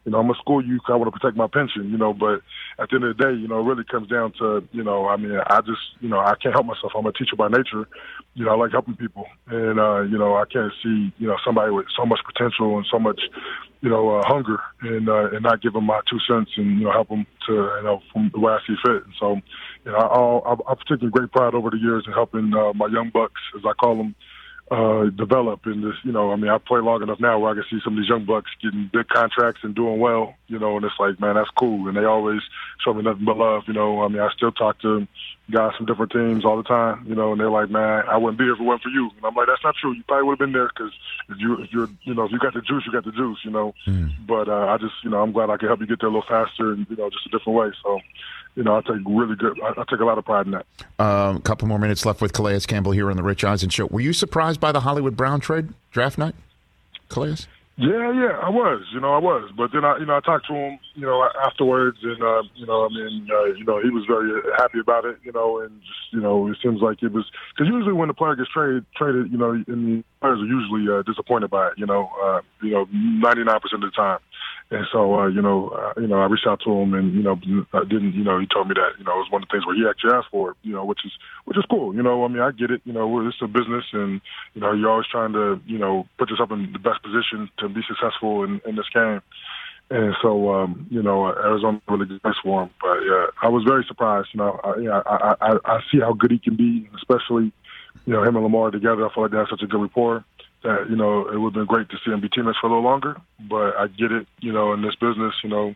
Speaker 14: you know, I'm gonna school you 'cause I want to protect my pension, you know. But at the end of the day, you know, it really comes down to, you know, I mean, I just, you know, I can't help myself. I'm a teacher by nature. You know, I like helping people, and uh, you know, I can't see, you know, somebody with so much potential and so much, you know, uh, hunger, and uh, and not give them my two cents and, you know, help them to, you know, from the way I see fit. And so, you know, I'll, I'll, I've taken great pride over the years in helping uh, my young bucks, as I call them, uh, develop in this. You know, I mean, I play long enough now where I can see some of these young bucks getting big contracts and doing well. You know, and it's like, man, that's cool. And they always show me nothing but love. You know, I mean, I still talk to guys from different teams all the time, you know, and they're like, man, I wouldn't be here if it wasn't for you. And I'm like, that's not true. You probably would have been there because if, you, if you're, you know, if you got the juice, you got the juice, you know. Mm. But uh, I just, you know, I'm glad I can help you get there a little faster and, you know, just a different way. So, you know, I take really good, I, I take a lot of pride in that.
Speaker 9: A um, couple more minutes left with Calais Campbell here on the Rich Eisen Show. Were you surprised by the Hollywood Brown trade draft night, Calais?
Speaker 14: Yeah, yeah, I was. You know, I was. But then I, you know, I talked to him, you know, afterwards, and uh, you know, I mean, uh, you know, he was very happy about it. You know, and just, you know, it seems like it was because usually when the player gets traded, traded, you know, and the players are usually uh, disappointed by it. You know, uh, you know, ninety-nine percent of the time. And so, uh, you know, uh, you know, I reached out to him, and you know, I didn't, you know, he told me that, you know, it was one of the things where he actually asked for it, you know, which is which is cool. You know, I mean, I get it. You know, it's a business, and you know, you're always trying to, you know, put yourself in the best position to be successful in, in this game. And so, um, you know, Arizona really good place for him. But yeah, I was very surprised. You know, I, yeah, I, I, I see how good he can be, especially, you know, him and Lamar together. I feel like they have such a good rapport. That, you know, it would have been great to see him be teammates for a little longer, but I get it, you know, in this business, you know,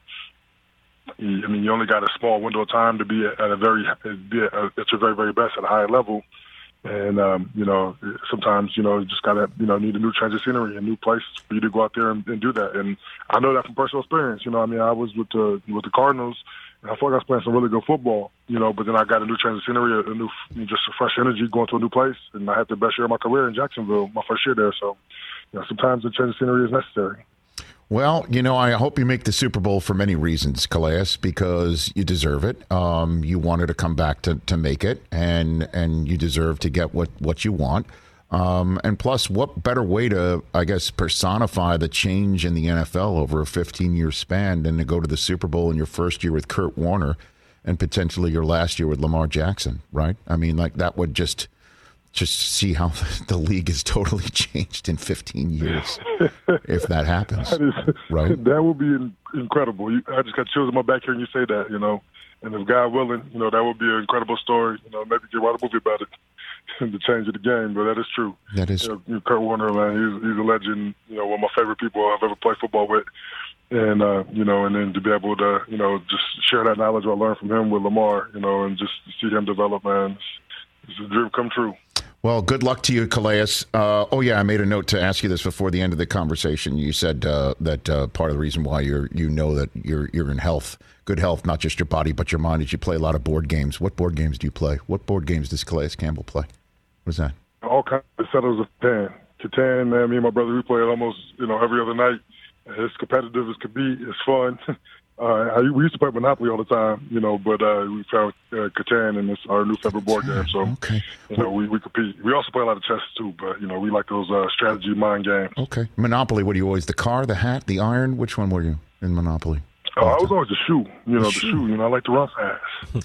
Speaker 14: I mean, you only got a small window of time to be at a very, be at your very, very best at a high level. And, um, you know, sometimes, you know, you just got to, you know, need a new change of scenery, a new place for you to go out there and, and do that. And I know that from personal experience. You know, I mean, I was with the, with the Cardinals, and I felt like I was playing some really good football, you know, but then I got a new change of scenery, a new, just a fresh energy going to a new place. And I had the best year of my career in Jacksonville, my first year there. So, you know, sometimes the change of scenery is necessary.
Speaker 9: Well, you know, I hope you make the Super Bowl for many reasons, Calais, because you deserve it. Um, you wanted to come back to, to make it, and and you deserve to get what, what you want. Um, and plus, what better way to, I guess, personify the change in the N F L over a fifteen-year span than to go to the Super Bowl in your first year with Kurt Warner and potentially your last year with Lamar Jackson, right? I mean, like, that would just... Just see how the league has totally changed in fifteen years, if that happens.
Speaker 14: That is,
Speaker 9: right?
Speaker 14: That would be incredible. You, I just got chills in my back hearing you say that, you know. And if God willing, you know, that would be an incredible story. You know, maybe get write a movie about it, the change of the game. But that is true.
Speaker 9: That is.
Speaker 14: You know, Kurt Warner, man, he's, he's a legend. You know, one of my favorite people I've ever played football with. And, uh, you know, and then to be able to, you know, just share that knowledge I learned from him with Lamar, you know, and just see him develop, man, it's, it's a dream come true.
Speaker 9: Well, good luck to you, Calais. Uh, oh, yeah, I made a note to ask you this before the end of the conversation. You said uh, that uh, part of the reason why you're, you know that you're you're in health, good health, not just your body, but your mind, is you play a lot of board games. What board games do you play? What board games does Calais Campbell play? What is that?
Speaker 14: All kinds of settles of Catan. Catan, man, me and my brother, we play it almost, you know, every other night. It's competitive as could be. It's fun. Uh, I, we used to play Monopoly all the time, you know, but uh, we found uh, Catan, and it's our new favorite board game. So,
Speaker 9: okay.
Speaker 14: you know, we, we compete. We also play a lot of chess, too, but, you know, we like those uh, strategy mind games.
Speaker 9: Okay. Monopoly, what are you always, the car, the hat, the iron? Which one were you in Monopoly?
Speaker 14: Oh, I was always the shoe, you know, the, the shoe. shoe. You know, I like to run fast.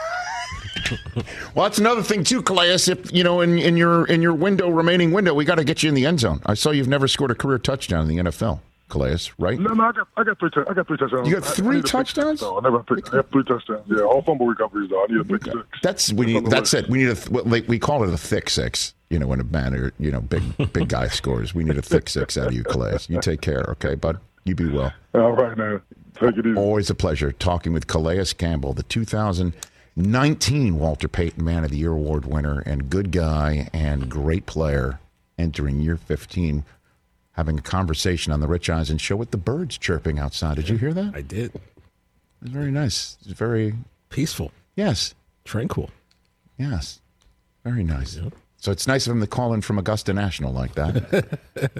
Speaker 9: Well, that's another thing, too, Calais. If, you know, in, in your in your window, remaining window, we got to get you in the end zone. I saw you've never scored a career touchdown in the N F L. Calais, right?
Speaker 14: No, no, I got, I got three, t- I got three touchdowns.
Speaker 9: You got three I, I touchdowns?
Speaker 14: I never, pick, I have three touchdowns. Yeah, all fumble recoveries though. I need a pick six.
Speaker 9: That's we need. That's it. We need a. Well, like, we call it a thick six. You know, when a man or you know big big guy scores, we need a thick six out of you, Calais. You take care, okay, bud. You be well.
Speaker 14: All right, man. Take it easy.
Speaker 9: Always a pleasure talking with Calais Campbell, the two thousand nineteen Walter Payton Man of the Year award winner and good guy and great player, entering year fifteen. Having a conversation on the Rich Eisen Show with the birds chirping outside. Did you hear that?
Speaker 10: I did.
Speaker 9: It was very nice. It was very
Speaker 10: peaceful.
Speaker 9: Yes.
Speaker 10: Tranquil.
Speaker 9: Yes. Very nice.
Speaker 10: Yep.
Speaker 9: So it's nice of him to call in from Augusta National like that.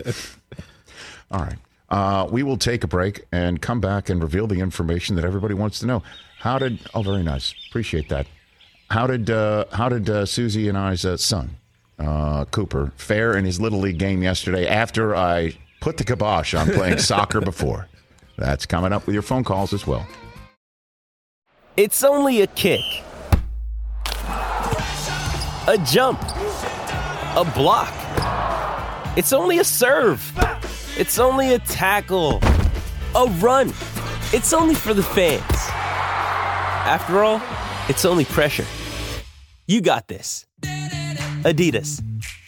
Speaker 9: All right. Uh, we will take a break and come back and reveal the information that everybody wants to know. How did? Oh, very nice. Appreciate that. How did? Uh, how did uh, Susie and I's uh, son? Uh, Cooper, fare in his Little League game yesterday after I put the kibosh on playing soccer before. That's coming up with your phone calls as well.
Speaker 15: It's only a kick, a jump, a block. It's only a serve. It's only a tackle, a run. It's only for the fans. After all, it's only pressure. You got this. Adidas.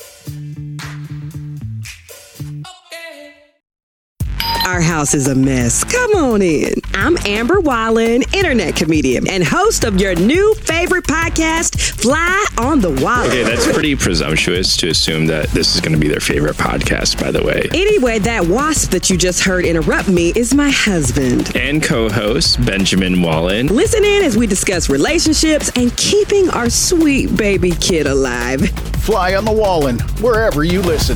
Speaker 16: Our house is a mess. Come on in. I'm Amber Wallen, internet comedian and host of your new favorite podcast, Fly on the Wallen.
Speaker 17: Okay, that's pretty presumptuous to assume that this is going to be their favorite podcast, by the way.
Speaker 16: Anyway, that wasp that you just heard interrupt me is my husband.
Speaker 17: And co-host, Benjamin Wallen.
Speaker 16: Listen in as we discuss relationships and keeping our sweet baby kid alive.
Speaker 18: Fly on the Wallen, wherever you listen.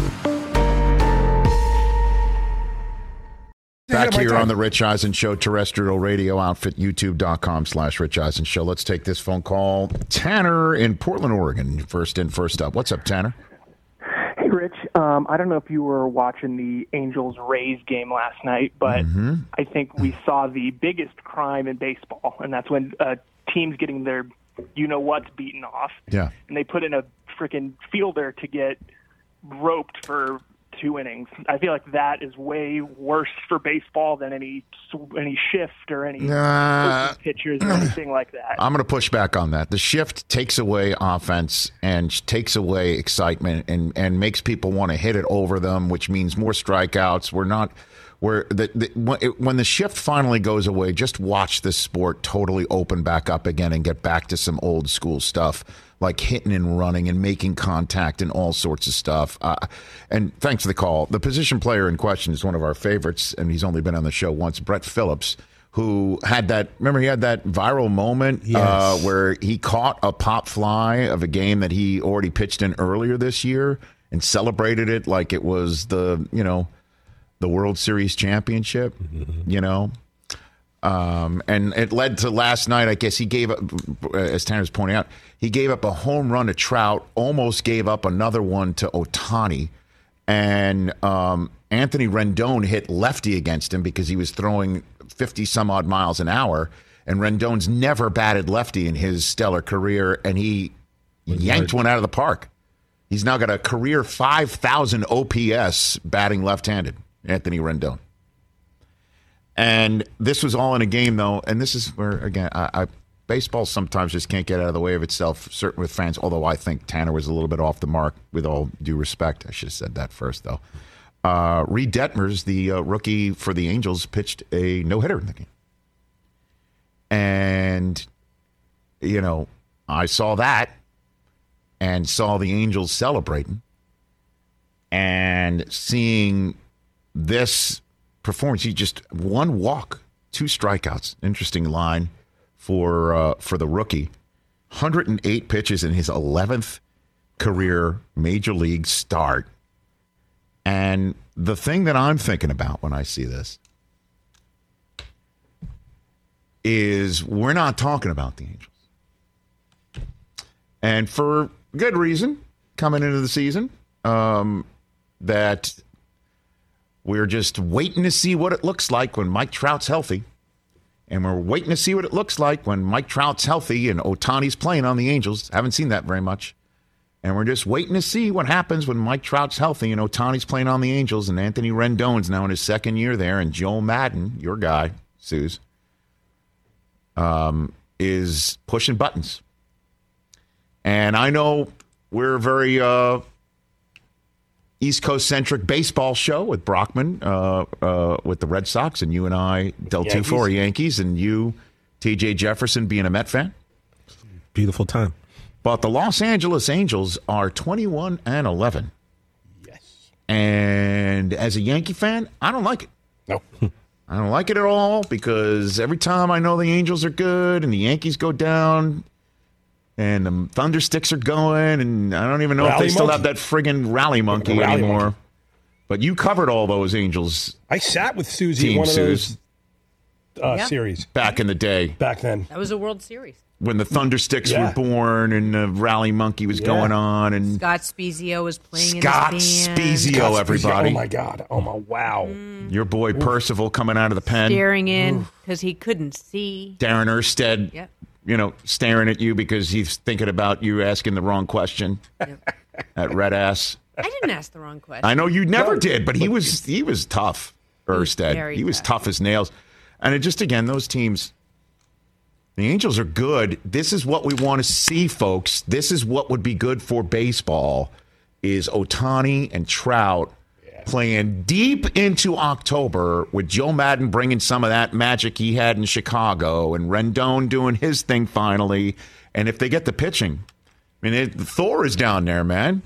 Speaker 9: Back here on the Rich Eisen Show, terrestrial radio outfit, youtube.com slash Rich Eisen Show. Let's take this phone call. Tanner in Portland, Oregon. First in, first up. What's up, Tanner?
Speaker 19: Hey, Rich. Um, I don't know if you were watching the Angels-Rays game last night, but
Speaker 9: mm-hmm.
Speaker 19: I think we saw the biggest crime in baseball, and that's when uh, teams getting their you-know-what's beaten off.
Speaker 9: Yeah.
Speaker 19: And they put in a freaking fielder to get roped for two innings. I feel like that is way worse for baseball than any any shift or any
Speaker 9: uh,
Speaker 19: pitchers or anything like that.
Speaker 9: I'm going to push back on that. The shift takes away offense and takes away excitement and, and makes people want to hit it over them, which means more strikeouts. We're not where the, the when the shift finally goes away, just watch this sport totally open back up again and get back to some old school stuff, like hitting and running and making contact and all sorts of stuff. Uh, and thanks for the call. The position player in question is one of our favorites, and he's only been on the show once, Brett Phillips, who had that, remember he had that viral moment
Speaker 5: yes.
Speaker 9: uh, where he caught a pop fly of a game that he already pitched in earlier this year and celebrated it like it was the, you know, the World Series championship, you know. Um, and it led to last night, I guess he gave up, as Tanner's pointing out, he gave up a home run to Trout, almost gave up another one to Ohtani. And um, Anthony Rendon hit lefty against him because he was throwing fifty some odd miles an hour. And Rendon's never batted lefty in his stellar career, and he yanked one out of the park. He's now got a career five thousand O P S batting left-handed, Anthony Rendon. And this was all in a game, though, and this is where, again, I, I baseball sometimes just can't get out of the way of itself, certainly with fans, although I think Tanner was a little bit off the mark, with all due respect. I should have said that first, though. Uh, Reed Detmers, the uh, rookie for the Angels, pitched a no-hitter in the game. And, you know, I saw that and saw the Angels celebrating, and seeing this performance. He just one walk, two strikeouts. Interesting line for uh, for the rookie. one hundred eight pitches in his eleventh career major league start. And the thing that I'm thinking about when I see this is we're not talking about the Angels. And for good reason, coming into the season, um, that we're just waiting to see what it looks like when Mike Trout's healthy. And we're waiting to see what it looks like when Mike Trout's healthy and Ohtani's playing on the Angels. Haven't seen that very much. And we're just waiting to see what happens when Mike Trout's healthy and Ohtani's playing on the Angels and Anthony Rendon's now in his second year there, and Joe Madden, your guy, Suze, um, is pushing buttons. And I know we're very uh, East Coast-centric baseball show with Brockman, uh, uh, with the Red Sox, and you and I, Del Tufo, are Yankees, and you, T J Jefferson, being a Met fan.
Speaker 10: Beautiful time.
Speaker 9: But the Los Angeles Angels are twenty-one and eleven.
Speaker 5: Yes.
Speaker 9: And as a Yankee fan, I don't like it.
Speaker 5: No.
Speaker 9: I don't like it at all, because every time I know the Angels are good and the Yankees go down and the Thundersticks are going, and I don't even know rally if they still monkey. have that friggin' rally monkey rally anymore. Monkey. But you covered all those Angels.
Speaker 5: I sat with Susie
Speaker 9: in
Speaker 5: one of
Speaker 9: Suze.
Speaker 5: those uh,
Speaker 8: yeah.
Speaker 5: series.
Speaker 9: Back in the day.
Speaker 5: Back then.
Speaker 8: That was a World Series.
Speaker 9: when the Thundersticks
Speaker 5: Yeah.
Speaker 9: were born and the Rally Monkey was
Speaker 5: Yeah.
Speaker 9: going on. And
Speaker 8: Scott Spezio was playing
Speaker 9: Scott
Speaker 8: in his band.
Speaker 9: Spezio,
Speaker 5: Scott Spezio,
Speaker 9: everybody.
Speaker 5: Oh, my God. Oh, my, wow.
Speaker 9: Your boy Percival coming out of the pen.
Speaker 8: Staring in because he couldn't see.
Speaker 9: Darren Erstead,
Speaker 8: Yep.
Speaker 9: you know, staring at you because he's thinking about you asking the wrong question at Red Ass.
Speaker 8: I didn't ask the wrong question.
Speaker 9: I know you never did, but he was he was tough, Erstead.
Speaker 8: very
Speaker 9: He was
Speaker 8: tough.
Speaker 9: tough as nails. And it just, again, those teams, the Angels are good. This is what we want to see, folks. This is what would be good for baseball, is Ohtani and Trout playing deep into October with Joe Madden bringing some of that magic he had in Chicago and Rendon doing his thing finally. And if they get the pitching, I mean, it, Thor is down there, man.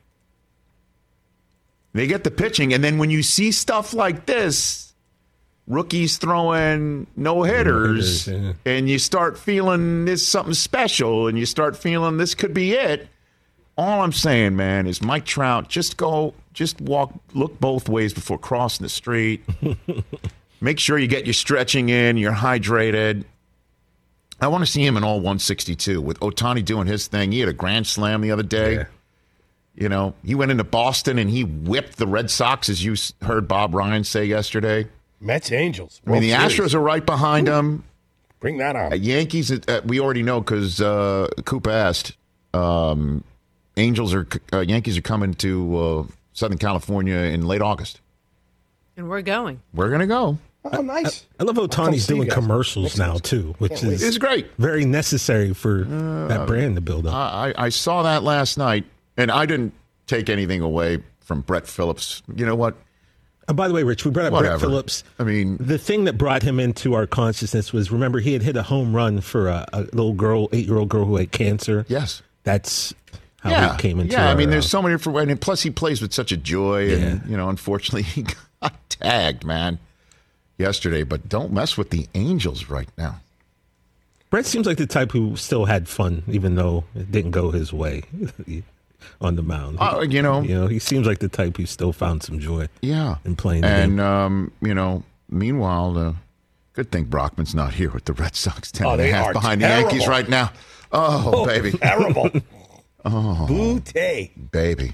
Speaker 9: They get the pitching, and then when you see stuff like this, rookies throwing no-hitters,
Speaker 10: No-hitters, yeah.
Speaker 9: and you start feeling this something special, and you start feeling this could be it, all I'm saying, man, is Mike Trout, just go, just walk, look both ways before crossing the street. Make sure you get your stretching in, you're hydrated. I want to see him in all one sixty-two with Ohtani doing his thing. He had a grand slam the other day.
Speaker 10: Yeah.
Speaker 9: You know, he went into Boston and he whipped the Red Sox, as you s- heard Bob Ryan say yesterday.
Speaker 5: Mets, Angels.
Speaker 9: I mean, the
Speaker 5: World
Speaker 9: Astros
Speaker 5: Series.
Speaker 9: are right behind him.
Speaker 5: Bring that on.
Speaker 9: Uh, Yankees, uh, we already know because uh, Coop asked. Um, Angels are uh, Yankees are coming to uh, Southern California in late August.
Speaker 8: And we're going.
Speaker 9: We're gonna go.
Speaker 5: Oh, nice.
Speaker 10: I love Ohtani's
Speaker 5: see you
Speaker 10: doing
Speaker 5: guys.
Speaker 10: commercials now too, which
Speaker 5: Can't wait.
Speaker 10: is
Speaker 9: It's great.
Speaker 10: very necessary for that brand to build up.
Speaker 9: I, I I saw that last night, and I didn't take anything away from Brett Phillips. You know what?
Speaker 10: Uh, by the way, Rich, we brought up
Speaker 9: Whatever.
Speaker 10: Brett Phillips.
Speaker 9: I mean,
Speaker 10: the thing that brought him into our consciousness was, remember, he had hit a home run for a, a little girl, eight-year-old girl who had cancer.
Speaker 9: Yes.
Speaker 10: That's how
Speaker 9: yeah,
Speaker 10: he came into
Speaker 9: yeah. I
Speaker 10: our,
Speaker 9: mean, there's
Speaker 10: uh,
Speaker 9: so many different ways, and plus he plays with such a joy, and you know, unfortunately, he got tagged, man, yesterday. But don't mess with the Angels right now.
Speaker 10: Brett seems like the type who still had fun, even though it didn't go his way on the mound.
Speaker 9: Uh, you know,
Speaker 10: you know, he seems like the type who still found some joy.
Speaker 9: Yeah,
Speaker 10: in playing. the
Speaker 9: And
Speaker 10: game.
Speaker 9: um, you know, meanwhile, uh, good thing Brockman's not here with the Red Sox ten
Speaker 5: Oh,
Speaker 9: and a
Speaker 5: they
Speaker 9: half
Speaker 5: are
Speaker 9: behind
Speaker 5: terrible.
Speaker 9: the Yankees right now. Oh,
Speaker 5: Oh,
Speaker 9: baby,
Speaker 5: terrible.
Speaker 9: Oh,
Speaker 5: Booty.
Speaker 9: baby.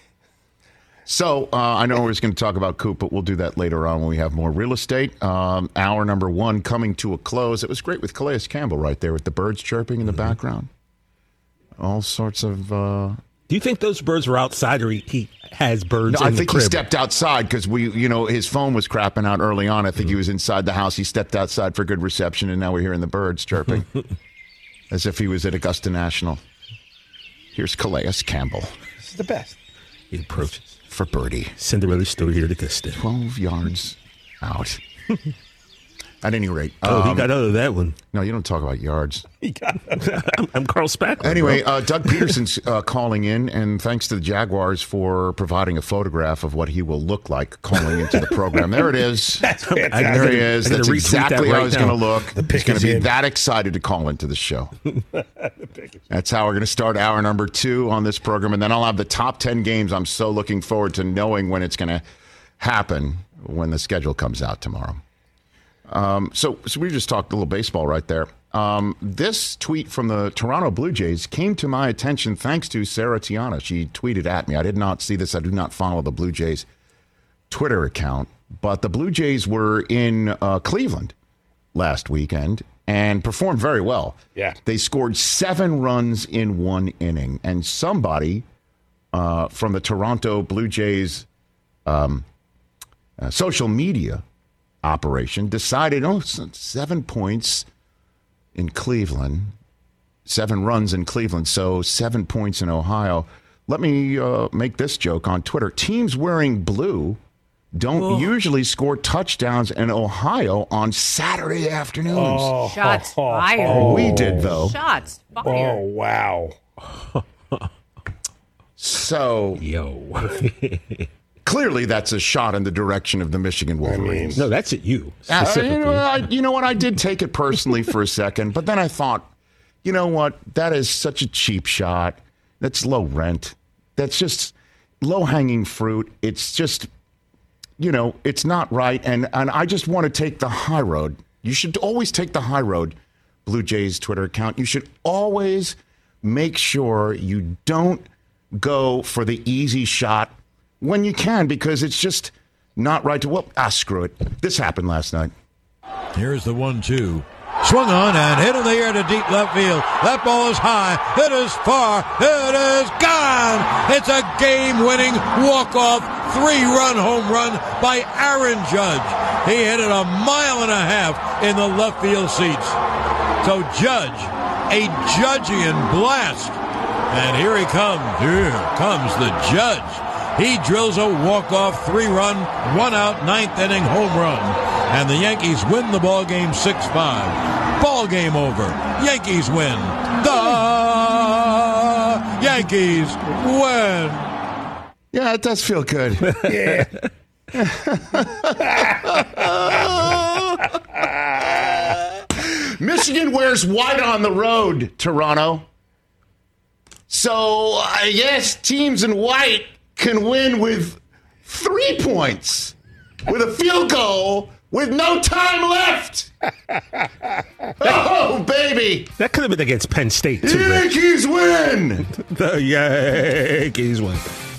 Speaker 9: So uh, I know we're just going to talk about Coop, but we'll do that later on when we have more real estate. Um, hour number one coming to a close. It was great with Calais Campbell right there with the birds chirping in the background. All sorts of. Uh,
Speaker 10: Do you think those birds were outside, or he, he has birds?
Speaker 9: no,
Speaker 10: in
Speaker 9: I think
Speaker 10: the
Speaker 9: he
Speaker 10: crib?
Speaker 9: stepped outside because we, you know, his phone was crapping out early on. I think he was inside the house. He stepped outside for good reception, and now we're hearing the birds chirping, as if he was at Augusta National. Here's Calais Campbell.
Speaker 5: This is the best.
Speaker 10: He approaches.
Speaker 9: For birdie.
Speaker 10: Cinderella's still here to kiss it.
Speaker 9: twelve yards out. At any rate.
Speaker 10: Oh, he
Speaker 9: um,
Speaker 10: got out of that one.
Speaker 9: No, you don't talk about yards.
Speaker 5: He got
Speaker 10: I'm, I'm Carl Spackler.
Speaker 9: Anyway,
Speaker 10: bro.
Speaker 9: uh, Doug Peterson's uh, calling in, and thanks to the Jaguars for providing a photograph of what he will look like calling into the program. There it is.
Speaker 5: That's
Speaker 9: There
Speaker 5: fantastic.
Speaker 9: he is.
Speaker 10: I gotta
Speaker 9: That's
Speaker 10: retweet
Speaker 9: exactly
Speaker 10: that
Speaker 9: how
Speaker 10: right
Speaker 9: he's
Speaker 10: now.
Speaker 9: going to look.
Speaker 5: The
Speaker 9: He's
Speaker 5: pic
Speaker 9: going
Speaker 5: is
Speaker 9: to be
Speaker 5: in.
Speaker 9: that excited to call into the show. That's how we're going to start hour number two on this program, and then I'll have the top ten games I'm so looking forward to knowing when it's going to happen when the schedule comes out tomorrow. Um, so, so we just talked a little baseball right there. Um, this tweet from the Toronto Blue Jays came to my attention thanks to Sarah Tiana. She tweeted at me. I did not see this. I do not follow the Blue Jays Twitter account, but the Blue Jays were in uh, Cleveland last weekend and performed very well.
Speaker 5: Yeah.
Speaker 9: They scored seven runs in one inning, and somebody uh, from the Toronto Blue Jays um, uh, social media operation decided, oh, seven points in Cleveland, seven runs in Cleveland, so seven points in Ohio. Let me uh, make this joke on Twitter. Teams wearing blue don't
Speaker 8: Whoa.
Speaker 9: usually score touchdowns in Ohio on Saturday afternoons.
Speaker 5: Oh,
Speaker 8: Shots
Speaker 5: oh,
Speaker 8: fired.
Speaker 5: oh.
Speaker 9: We did, though.
Speaker 8: Shots
Speaker 5: Oh,
Speaker 8: fired.
Speaker 5: wow.
Speaker 9: So
Speaker 10: Yo.
Speaker 9: clearly that's a shot in the direction of the Michigan Wolverines.
Speaker 10: No, that's at you.
Speaker 9: Uh,
Speaker 10: Specifically.
Speaker 9: you, know, I, you know what? I did take it personally for a second, but then I thought, you know what? That is such a cheap shot. That's low rent. That's just low hanging fruit. It's just, you know, it's not right. And, and I just want to take the high road. You should always take the high road Blue Jays Twitter account. You should always make sure you don't go for the easy shot when you can, because it's just not right to, well, ah, screw it. This happened last night.
Speaker 20: Here's the one two. Swung on and hit in the air to deep left field. That ball is high. It is far. It is gone. It's a game-winning walk-off three-run home run by Aaron Judge. He hit it a mile and a half in the left field seats. So Judge, a Judgian blast. And here he comes. Here comes the Judge. He drills a walk-off three-run, one-out, ninth inning home run. And the Yankees win the ball game six five. Ball game over. Yankees win. The Yankees win.
Speaker 9: Yeah, it does feel good.
Speaker 5: Yeah.
Speaker 9: Michigan wears white on the road, Toronto. So I guess teams in white can win with three points, with a field goal, with no time left. Oh, baby.
Speaker 10: That could have been against Penn State, too.
Speaker 9: Yankees win.
Speaker 10: The Yankees win.